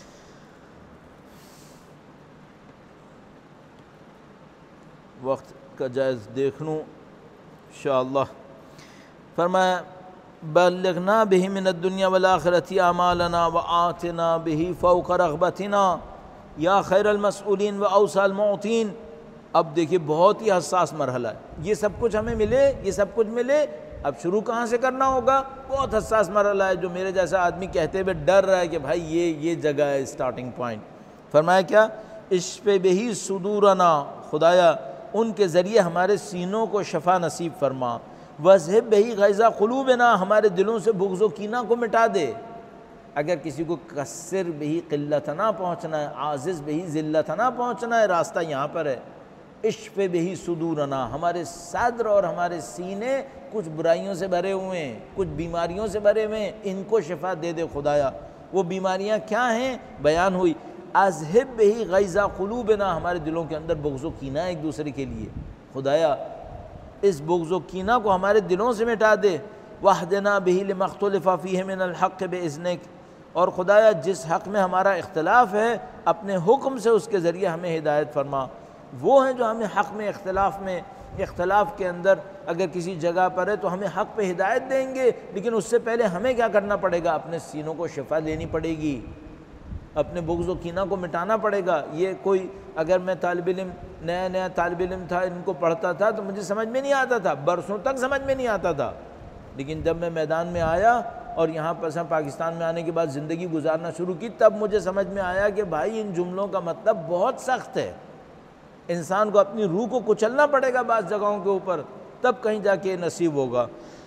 وقت کا جائز دیکھ لوں انشاءاللہ. فرمایا بلغنا بہ من الدنیا والآخرت اعمالنا وآتنا بہ فوق رغبتنا یا خیر المسئولین و اوسع المعطین. اب دیکھیے بہت ہی حساس مرحلہ ہے. یہ سب کچھ ہمیں ملے, یہ سب کچھ ملے, اب شروع کہاں سے کرنا ہوگا؟ بہت حساس مرحلہ ہے جو میرے جیسا آدمی کہتے ہوئے ڈر رہا ہے کہ بھائی یہ یہ جگہ ہے اسٹارٹنگ پوائنٹ. فرمایا کیا؟ اشف بہی صدورنا, خدایا ان کے ذریعے ہمارے سینوں کو شفا نصیب فرما۔ وَاذْهِبْ بِهِ غَيْظَ قُلُوبِنَا، ہمارے دلوں سے بغض و کینہ کو مٹا دے۔ اگر کسی کو کثر بہی قلتنا پہنچنا ہے، عاجز بہی ذلتنا پہنچنا ہے، راستہ یہاں پر ہے۔ اشف بہی صدورنا، ہمارے صدر اور ہمارے سینے کچھ برائیوں سے بھرے ہوئے ہیں، کچھ بیماریوں سے بھرے ہوئے ہیں، ان کو شفا دے دے خدایا۔ وہ بیماریاں کیا ہیں؟ بیان ہوئی۔ اذہب بہی غیظ قلوبنا، ہمارے دلوں کے اندر بغض و کینہ ایک دوسرے کے لیے، خدایا اس بغض و کینہ کو ہمارے دلوں سے مٹا دے۔ واہدنا بہ لما اختلف فیہ من الحق باذنک، اور خدایا جس حق میں ہمارا اختلاف ہے اپنے حکم سے اس کے ذریعے ہمیں ہدایت فرما۔ وہ ہیں جو ہمیں حق میں اختلاف میں اختلاف کے اندر اگر کسی جگہ پر ہے تو ہمیں حق پہ ہدایت دیں گے، لیکن اس سے پہلے ہمیں کیا کرنا پڑے گا؟ اپنے سینوں کو شفا لینی پڑے گی، اپنے بغض و کینہ کو مٹانا پڑے گا۔ یہ کوئی اگر میں طالب علم نیا نیا طالب علم تھا، ان کو پڑھتا تھا تو مجھے سمجھ میں نہیں آتا تھا، برسوں تک سمجھ میں نہیں آتا تھا، لیکن جب میں میدان میں آیا اور یہاں پر پاکستان میں آنے کے بعد زندگی گزارنا شروع کی، تب مجھے سمجھ میں آیا کہ بھائی ان جملوں کا مطلب بہت سخت ہے، انسان کو اپنی روح کو کچلنا پڑے گا بعض جگہوں کے اوپر، تب کہیں جا کے نصیب ہوگا۔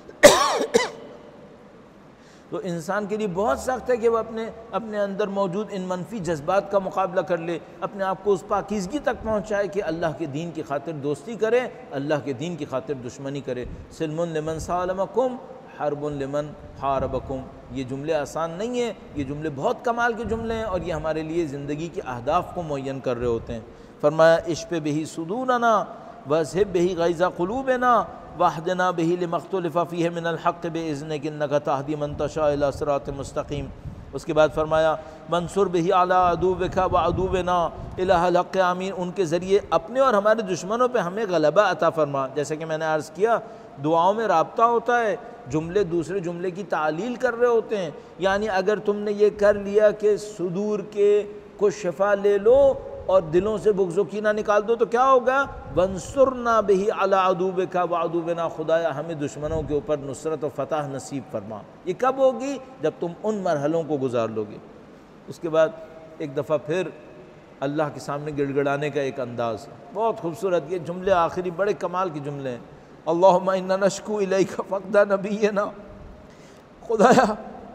تو انسان کے لیے بہت سخت ہے کہ وہ اپنے اپنے اندر موجود ان منفی جذبات کا مقابلہ کر لے، اپنے آپ کو اس پاکیزگی تک پہنچائے کہ اللہ کے دین کی خاطر دوستی کرے، اللہ کے دین کی خاطر دشمنی کرے۔ سلم لمن سالمکم حرب لمن حاربکم، یہ جملے آسان نہیں ہیں، یہ جملے بہت کمال کے جملے ہیں، اور یہ ہمارے لیے زندگی کے اہداف کو معین کر رہے ہوتے ہیں۔ فرمایا اشف بہ صدورنا واذہب بہ غیظ قلوبنا واہدنا بہ لما اختلف فیہ من الحق باذنک انک تہدی من تشاء الی صراط مستقیم۔ اس کے بعد فرمایا منصر بہ علی عدوک وعدونا الہ الحق آمین، ان کے ذریعے اپنے اور ہمارے دشمنوں پہ ہمیں غلبہ عطا فرما۔ جیسے کہ میں نے عرض کیا دعاؤں میں رابطہ ہوتا ہے، جملے دوسرے جملے کی تعلیل کر رہے ہوتے ہیں، یعنی اگر تم نے یہ کر لیا کہ صدور کے کو شفا لے لو اور دلوں سے بغض و کینہ نکال دو تو کیا ہوگا؟ وانصرنا بہ علی عدوک وعدونا، خدایا ہمیں دشمنوں کے اوپر نصرت و فتح نصیب فرما۔ یہ کب ہوگی؟ جب تم ان مرحلوں کو گزار لو گے۔ اس کے بعد ایک دفعہ پھر اللہ کے سامنے گڑ گڑانے کا ایک انداز، بہت خوبصورت، یہ جملے آخری بڑے کمال کے جملے ہیں۔ اللہم انا نشکو الیک فقد نبینا، خدایا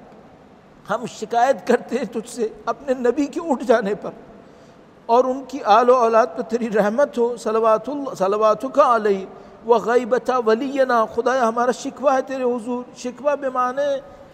ہم شکایت کرتے ہیں تجھ سے اپنے نبی کے اٹھ جانے پر اور ان کی آل و اولاد پر تیری رحمت ہو، صلوات اللہ صلواتک علیہ وغیبت ولینا، خدایا ہمارا شکوہ ہے تیرے حضور۔ شکوہ بمعنی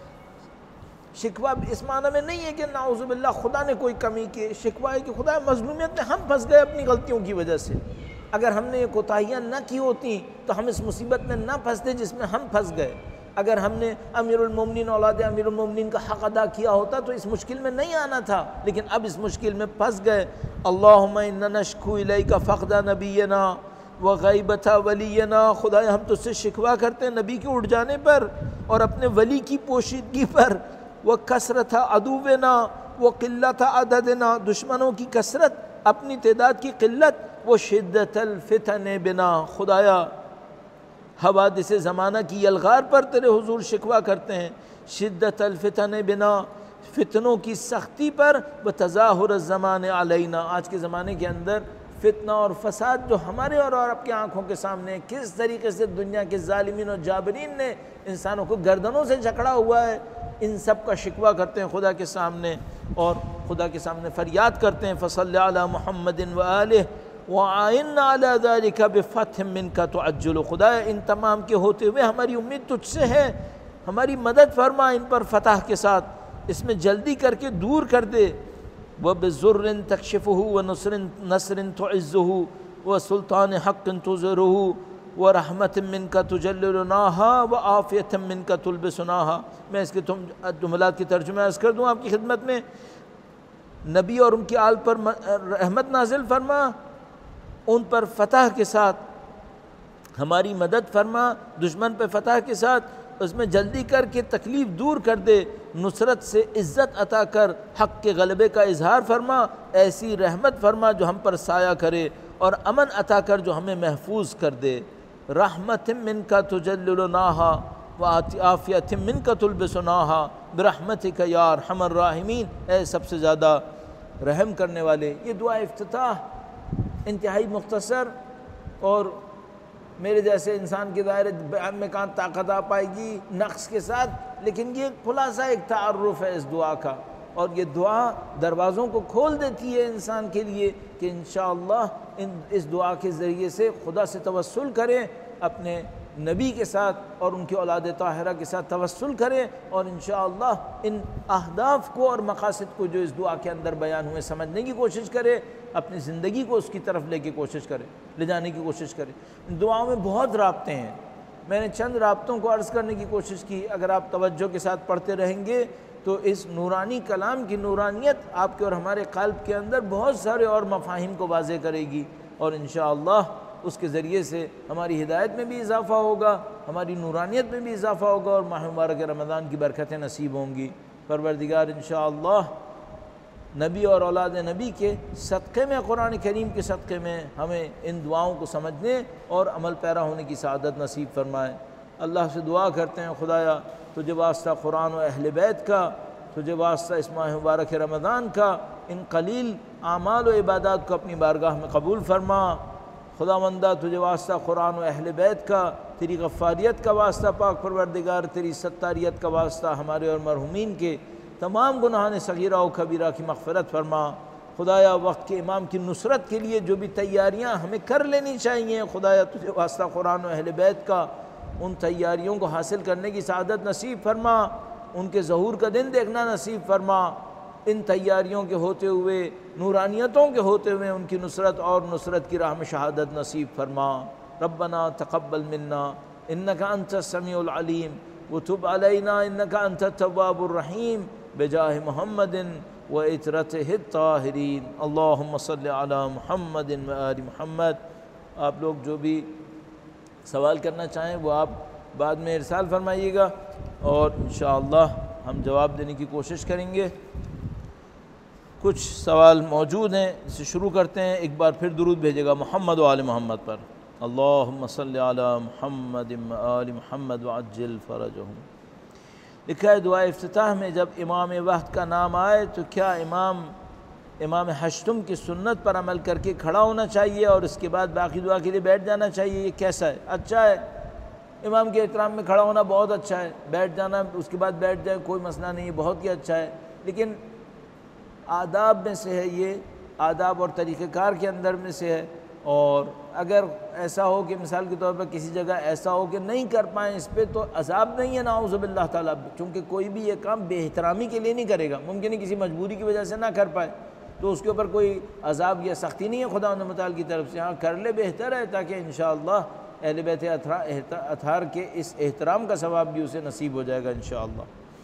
شکوہ اس معنی میں نہیں ہے کہ نعوذ باللہ خدا نے کوئی کمی کی، شکوہ ہے کہ خدا مظلومیت میں ہم پھنس گئے اپنی غلطیوں کی وجہ سے، اگر ہم نے یہ کوتاہیاں نہ کی ہوتی تو ہم اس مصیبت میں نہ پھنستے جس میں ہم پھنس گئے، اگر ہم نے امیر المومنین اولاد امیر المومنین کا حق ادا کیا ہوتا تو اس مشکل میں نہیں آنا تھا، لیکن اب اس مشکل میں پھنس گئے۔ اللہم انا نشکو الیک فقد نبینا وغیبت ولینا، خدایا ہم تجھ سے شکوہ کرتے ہیں نبی کے اٹھ جانے پر اور اپنے ولی کی پوشیدگی پر، وکثرت عدونا وقلت عددنا، دشمنوں کی کثرت، اپنی تعداد کی قلت، وشدت الفتن بنا، خدایا حوادث زمانہ کی یلغار پر تیرے حضور شکوہ کرتے ہیں، شدت الفتن بنا، فتنوں کی سختی پر، وتظاہر الزمان علینا، آج کے زمانے کے اندر فتنہ اور فساد جو ہمارے اور آپ کی آنکھوں کے سامنے کس طریقے سے دنیا کے ظالمین اور جابرین نے انسانوں کو گردنوں سے جکڑا ہوا ہے، ان سب کا شکوہ کرتے ہیں خدا کے سامنے اور خدا کے سامنے فریاد کرتے ہیں۔ فصلی علی محمد وآلہ وَعَائِنَّا عَلَى ذَلِكَ بِفَتْحٍ مِّنْكَ تُعَجِّلُ، خدایا ان تمام کے ہوتے ہوئے ہماری امید تجھ سے ہے، ہماری مدد فرما ان پر فتح کے ساتھ، اس میں جلدی کر کے دور کر دے۔ وَبِزُرٍ تَكْشِفُهُ وَنُصْرٍ نَصْرٍ تُعِزُّهُ وَسُلْطَانِ حَقٍ تُظْهِرُهُ وَرَحْمَةٍ مِّنْكَ تُجَلِّلُنَاهَا وَعَافِيَةٍ مِّنْكَ تُلْبِسُنَاهَا۔ میں اس کے جملات کی ترجمہ عرض کر دوں آپ کی خدمت میں، نبی اور ان کی آل پر رحمت نازل فرما، ان پر فتح کے ساتھ ہماری مدد فرما، دشمن پہ فتح کے ساتھ اس میں جلدی کر کے تکلیف دور کر دے، نصرت سے عزت عطا کر، حق کے غلبے کا اظہار فرما، ایسی رحمت فرما جو ہم پر سایہ کرے اور امن عطا کر جو ہمیں محفوظ کر دے۔ رحمت منک تجللناہا وعافیت منک تلبسناہا برحمتک یا ارحم الراحمین، اے سب سے زیادہ رحم کرنے والے۔ یہ دعا افتتاح انتہائی مختصر اور میرے جیسے انسان کے ظاہر بیان میں کہاں طاقت آ پائے گی نقص کے ساتھ، لیکن یہ خلاصہ ایک تعارف ہے اس دعا کا، اور یہ دعا دروازوں کو کھول دیتی ہے انسان کے لیے کہ انشاءاللہ ان اس دعا کے ذریعے سے خدا سے توسل کریں، اپنے نبی کے ساتھ اور ان کی اولاد طاہرہ کے ساتھ توسل کریں، اور انشاءاللہ ان اہداف کو اور مقاصد کو جو اس دعا کے اندر بیان ہوئے سمجھنے کی کوشش کرے، اپنی زندگی کو اس کی طرف لے کے کوشش کرے، لے جانے کی کوشش کرے۔ ان دعاؤں میں بہت رابطے ہیں، میں نے چند رابطوں کو عرض کرنے کی کوشش کی، اگر آپ توجہ کے ساتھ پڑھتے رہیں گے تو اس نورانی کلام کی نورانیت آپ کے اور ہمارے قلب کے اندر بہت سارے اور مفاہیم کو واضح کرے گی، اور انشاءاللہ اس کے ذریعے سے ہماری ہدایت میں بھی اضافہ ہوگا، ہماری نورانیت میں بھی اضافہ ہوگا، اور ماہ مبارک رمضان کی برکتیں نصیب ہوں گی۔ پروردگار انشاءاللہ نبی اور اولاد نبی کے صدقے میں، قرآن کریم کے صدقے میں ہمیں ان دعاؤں کو سمجھنے اور عمل پیرا ہونے کی سعادت نصیب فرمائے۔ اللہ سے دعا کرتے ہیں خدایا تجھے واسطہ قرآن و اہل بیت کا، تجھے واسطہ اس ماہ مبارک رمضان کا، ان قلیل اعمال و عبادات کو اپنی بارگاہ میں قبول فرما۔ خداوندہ تجھے واسطہ قرآن و اہل بیت کا، تیری غفاریت کا واسطہ پاک پروردگار، تیری ستاریت کا واسطہ ہمارے اور مرحومین کے تمام گناہان صغیرہ و کبیرہ کی مغفرت فرما۔ خدایا وقت کے امام کی نصرت کے لیے جو بھی تیاریاں ہمیں کر لینی چاہیے، خدایا تجھے واسطہ قرآن و اہل بیت کا، ان تیاریوں کو حاصل کرنے کی سعادت نصیب فرما، ان کے ظہور کا دن دیکھنا نصیب فرما، ان تیاریوں کے ہوتے ہوئے، نورانیتوں کے ہوتے ہوئے ان کی نصرت اور نصرت کی راہ میں شہادت نصیب فرما۔ ربنا تقبل منا انک انت السمیع العلیم وتب علینا انک انت التواب الرحیم بجاہ محمد و عطرتہ الطاہرین۔ اللہم صلی علی محمد و آل محمد۔ آپ لوگ جو بھی سوال کرنا چاہیں وہ آپ بعد میں ارسال فرمائیے گا، اور انشاءاللہ ہم جواب دینے کی کوشش کریں گے۔ کچھ سوال موجود ہیں، اسے شروع کرتے ہیں۔ ایک بار پھر درود بھیجے گا محمد و آل محمد پر۔ اللہم صلی علی محمد و آل محمد وعجل فرجہم۔ لکھا ہے دعا افتتاح میں جب امام وقت کا نام آئے تو کیا امام امام ہشتم کی سنت پر عمل کر کے کھڑا ہونا چاہیے اور اس کے بعد باقی دعا کے لیے بیٹھ جانا چاہیے؟ یہ کیسا ہے؟ اچھا ہے، امام کے احترام میں کھڑا ہونا بہت اچھا ہے، بیٹھ جانا اس کے بعد بیٹھ جائے کوئی مسئلہ نہیں ہے، بہت ہی اچھا ہے، لیکن آداب میں سے ہے، یہ آداب اور طریقہ کار کے اندر میں سے ہے۔ اور اگر ایسا ہو کہ مثال کے طور پر کسی جگہ ایسا ہو کہ نہیں کر پائیں اس پہ، تو عذاب نہیں ہے نعوذ باللہ تعالیٰ، چونکہ کوئی بھی یہ کام بے احترامی کے لیے نہیں کرے گا، ممکن ہے کسی مجبوری کی وجہ سے نہ کر پائے تو اس کے اوپر کوئی عذاب یا سختی نہیں ہے خدا و متعال کی طرف سے، ہاں کر لے بہتر ہے، تاکہ انشاءاللہ اہل بیت اطہار کے اس احترام کا ثواب بھی اسے نصیب ہو جائے گا انشاءاللہ۔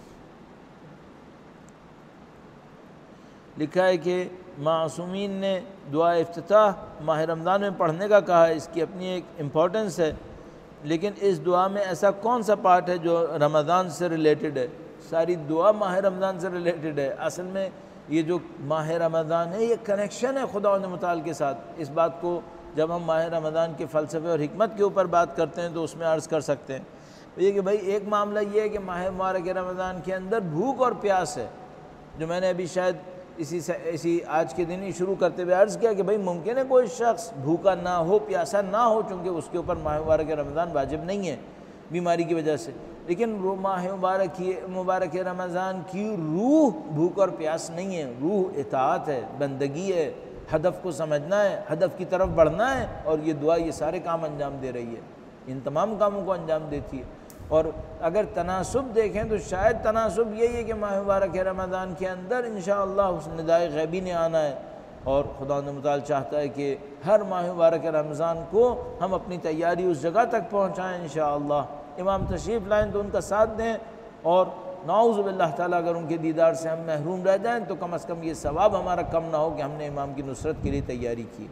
لکھا ہے کہ معصومین نے دعا افتتاح ماہ رمضان میں پڑھنے کا کہا ہے، اس کی اپنی ایک امپورٹنس ہے، لیکن اس دعا میں ایسا کون سا پارٹ ہے جو رمضان سے ریلیٹڈ ہے؟ ساری دعا ماہ رمضان سے ریلیٹڈ ہے۔ اصل میں یہ جو ماہ رمضان ہے یہ کنیکشن ہے خدا و متعال کے ساتھ۔ اس بات کو جب ہم ماہ رمضان کے فلسفے اور حکمت کے اوپر بات کرتے ہیں تو اس میں عرض کر سکتے ہیں یہ کہ بھائی ایک معاملہ یہ ہے کہ ماہ مبارک رمضان کے اندر بھوک اور پیاس ہے، جو میں نے ابھی شاید اسی سے اسی آج کے دن ہی شروع کرتے ہوئے عرض کیا کہ بھائی ممکن ہے کوئی شخص بھوکا نہ ہو، پیاسا نہ ہو، چونکہ اس کے اوپر ماہ مبارک رمضان واجب نہیں ہے بیماری کی وجہ سے، لیکن ماہ مبارک مبارک رمضان کی روح بھوک اور پیاس نہیں ہے، روح اطاعت ہے، بندگی ہے، ہدف کو سمجھنا ہے، ہدف کی طرف بڑھنا ہے، اور یہ دعا یہ سارے کام انجام دے رہی ہے، ان تمام کاموں کو انجام دیتی ہے۔ اور اگر تناسب دیکھیں تو شاید تناسب یہی ہے کہ ماہ مبارک رمضان کے اندر انشاءاللہ اس ندائے غیبی نے آنا ہے، اور خدا متعال چاہتا ہے کہ ہر ماہ مبارک رمضان کو ہم اپنی تیاری اس جگہ تک پہنچائیں انشاءاللہ۔ امام تشریف لائیں تو ان کا ساتھ دیں، اور نعوذ باللہ تعالیٰ اگر ان کے دیدار سے ہم محروم رہ جائیں تو کم از کم یہ ثواب ہمارا کم نہ ہو کہ ہم نے امام کی نصرت کے لیے تیاری کی۔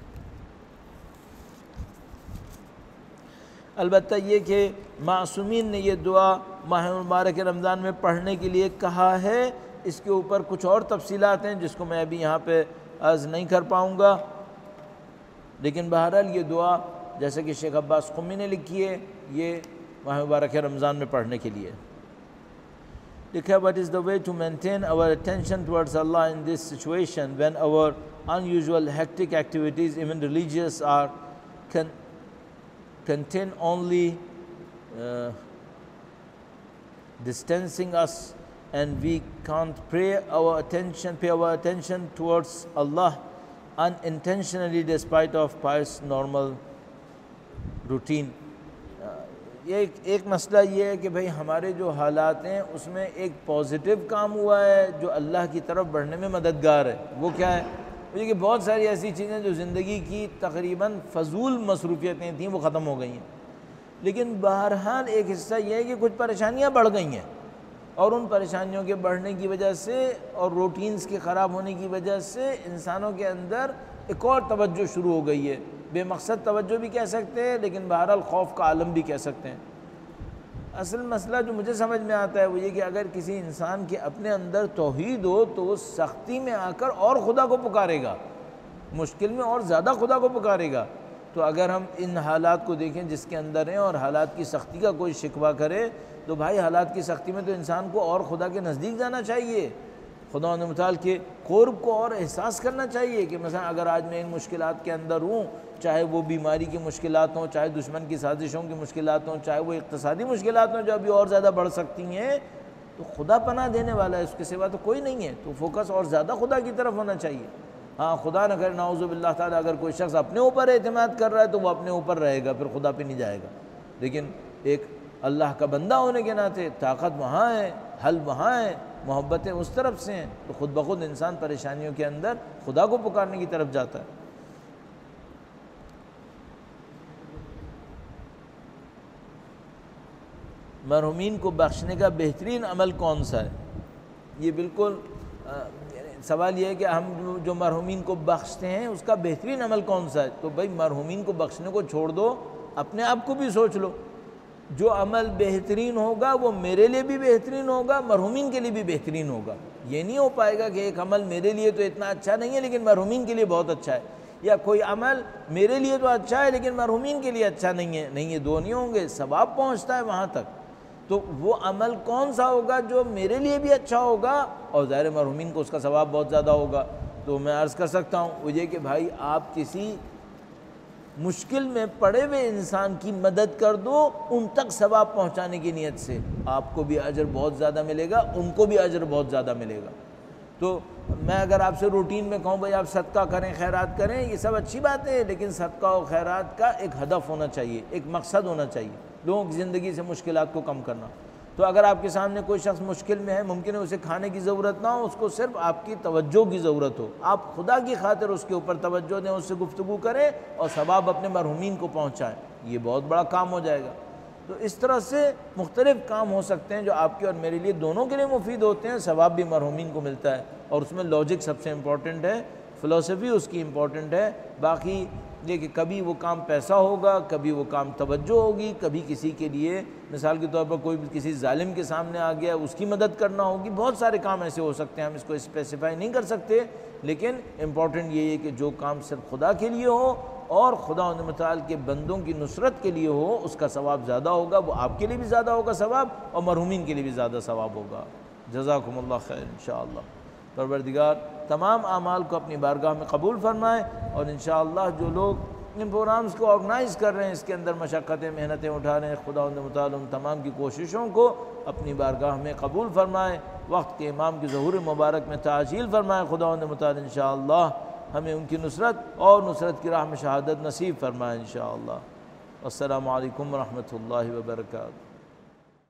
البتہ یہ کہ معصومین نے یہ دعا ماہ مبارک رمضان میں پڑھنے کے لیے کہا ہے، اس کے اوپر کچھ اور تفصیلات ہیں جس کو میں ابھی یہاں پہ عرض نہیں کر پاؤں گا، لیکن بہرحال یہ دعا جیسے کہ شیخ عباس قمی نے لکھی ہے یہ ماہ مبارک رمضان میں پڑھنے کے لیے۔ لکھا ہے what is the way to maintain our attention towards Allah in this situation when our unusual hectic activities, even religious, are can contain only uh, distancing us, and we can't pay our attention, pay our attention towards Allah unintentionally despite of pious normal routine. ایک ایک مسئلہ یہ ہے کہ بھئی ہمارے جو حالات ہیں اس میں ایک پازیٹیو کام ہوا ہے جو اللہ کی طرف بڑھنے میں مددگار ہے. وہ کیا ہے؟ وہ یہ کہ بہت ساری ایسی چیزیں جو زندگی کی تقریباً فضول مصروفیتیں تھیں وہ ختم ہو گئی ہیں. لیکن بہرحال ایک حصہ یہ ہے کہ کچھ پریشانیاں بڑھ گئی ہیں، اور ان پریشانیوں کے بڑھنے کی وجہ سے اور روٹینز کے خراب ہونے کی وجہ سے انسانوں کے اندر ایک اور توجہ شروع ہو گئی ہے. بے مقصد توجہ بھی کہہ سکتے ہیں، لیکن بہرحال خوف کا عالم بھی کہہ سکتے ہیں. اصل مسئلہ جو مجھے سمجھ میں آتا ہے وہ یہ کہ اگر کسی انسان کے اپنے اندر توحید ہو تو وہ سختی میں آ کر اور خدا کو پکارے گا، مشکل میں اور زیادہ خدا کو پکارے گا. تو اگر ہم ان حالات کو دیکھیں جس کے اندر ہیں اور حالات کی سختی کا کوئی شکوہ کرے تو بھائی حالات کی سختی میں تو انسان کو اور خدا کے نزدیک جانا چاہیے، خدا متعال کے قرب کو اور احساس کرنا چاہیے. کہ مثلا اگر آج میں ان مشکلات کے اندر ہوں، چاہے وہ بیماری کی مشکلات ہوں، چاہے دشمن کی سازشوں کی مشکلات ہوں، چاہے وہ اقتصادی مشکلات ہوں جو ابھی اور زیادہ بڑھ سکتی ہیں، تو خدا پناہ دینے والا ہے، اس کے سوا تو کوئی نہیں ہے. تو فوکس اور زیادہ خدا کی طرف ہونا چاہیے. ہاں خدا نہ کرے نعوذ باللہ تعالیٰ اگر کوئی شخص اپنے اوپر اعتماد کر رہا ہے تو وہ اپنے اوپر رہے گا، پھر خدا پہ نہیں جائے گا. لیکن ایک اللہ کا بندہ ہونے کے ناطے طاقت وہاں ہے، حل وہاں ہے، محبتیں اس طرف سے ہیں، تو خود بخود انسان پریشانیوں کے اندر خدا کو پکارنے کی طرف جاتا ہے. مرحومین کو بخشنے کا بہترین عمل کون سا ہے؟ یہ بالکل سوال یہ ہے کہ ہم جو مرحومین کو بخشتے ہیں اس کا بہترین عمل کون سا ہے. تو بھائی مرحومین کو بخشنے کو چھوڑ دو، اپنے آپ کو بھی سوچ لو. جو عمل بہترین ہوگا وہ میرے لیے بھی بہترین ہوگا، مرحومین کے لیے بھی بہترین ہوگا. یہ نہیں ہو پائے گا کہ ایک عمل میرے لیے تو اتنا اچھا نہیں ہے لیکن مرحومین کے لیے بہت اچھا ہے، یا کوئی عمل میرے لیے تو اچھا ہے لیکن مرحومین کے لیے اچھا نہیں ہے. نہیں، یہ دو نہیں ہوں گے، ثواب پہنچتا ہے وہاں تک. تو وہ عمل کون سا ہوگا جو میرے لیے بھی اچھا ہوگا اور ظاہر مرحومین کو اس کا ثواب بہت زیادہ ہوگا. تو میں عرض کر سکتا ہوں وہ یہ کہ بھائی آپ کسی مشکل میں پڑے ہوئے انسان کی مدد کر دو، ان تک ثواب پہنچانے کی نیت سے، آپ کو بھی اجر بہت زیادہ ملے گا، ان کو بھی اجر بہت زیادہ ملے گا. تو میں اگر آپ سے روٹین میں کہوں بھائی آپ صدقہ کریں، خیرات کریں، یہ سب اچھی باتیں ہیں، لیکن صدقہ و خیرات کا ایک ہدف ہونا چاہیے، ایک مقصد ہونا چاہیے، لوگوں کی زندگی سے مشکلات کو کم کرنا. تو اگر آپ کے سامنے کوئی شخص مشکل میں ہے، ممکن ہے اسے کھانے کی ضرورت نہ ہو، اس کو صرف آپ کی توجہ کی ضرورت ہو، آپ خدا کی خاطر اس کے اوپر توجہ دیں، اس سے گفتگو کریں اور ثواب اپنے مرحومین کو پہنچائیں، یہ بہت بڑا کام ہو جائے گا. تو اس طرح سے مختلف کام ہو سکتے ہیں جو آپ کے اور میرے لیے دونوں کے لیے مفید ہوتے ہیں، ثواب بھی مرحومین کو ملتا ہے. اور اس میں لاجک سب سے امپورٹنٹ ہے، فلسفی اس کی امپورٹنٹ ہے. باقی یہ کہ کبھی وہ کام پیسہ ہوگا، کبھی وہ کام توجہ ہوگی، کبھی کسی کے لیے مثال کے طور پر کوئی کسی ظالم کے سامنے آ گیا اس کی مدد کرنا ہوگی. بہت سارے کام ایسے ہو سکتے ہیں، ہم اس کو اسپیسیفائی نہیں کر سکتے، لیکن امپورٹنٹ یہ ہے کہ جو کام صرف خدا کے لیے ہو اور خدا متعال کے بندوں کی نصرت کے لیے ہو اس کا ثواب زیادہ ہوگا، وہ آپ کے لیے بھی زیادہ ہوگا ثواب اور مرحومین کے لیے بھی زیادہ ثواب ہوگا. جزاکم اللہ خیر. انشاءاللہ پروردگار تمام اعمال کو اپنی بارگاہ میں قبول فرمائے، اور انشاءاللہ جو لوگ ان پروگرامز کو آرگنائز کر رہے ہیں، اس کے اندر مشقتیں محنتیں اٹھا رہے ہیں، خدا متعال ان تمام کی کوششوں کو اپنی بارگاہ میں قبول فرمائے، وقت کے امام کی ظہور مبارک میں تعجیل فرمائے. خدا متعال انشاءاللہ ہمیں ان کی نصرت اور نصرت کی راہ میں شہادت نصیب فرمائے انشاءاللہ. السلام علیکم ورحمۃ اللہ وبرکاتہ.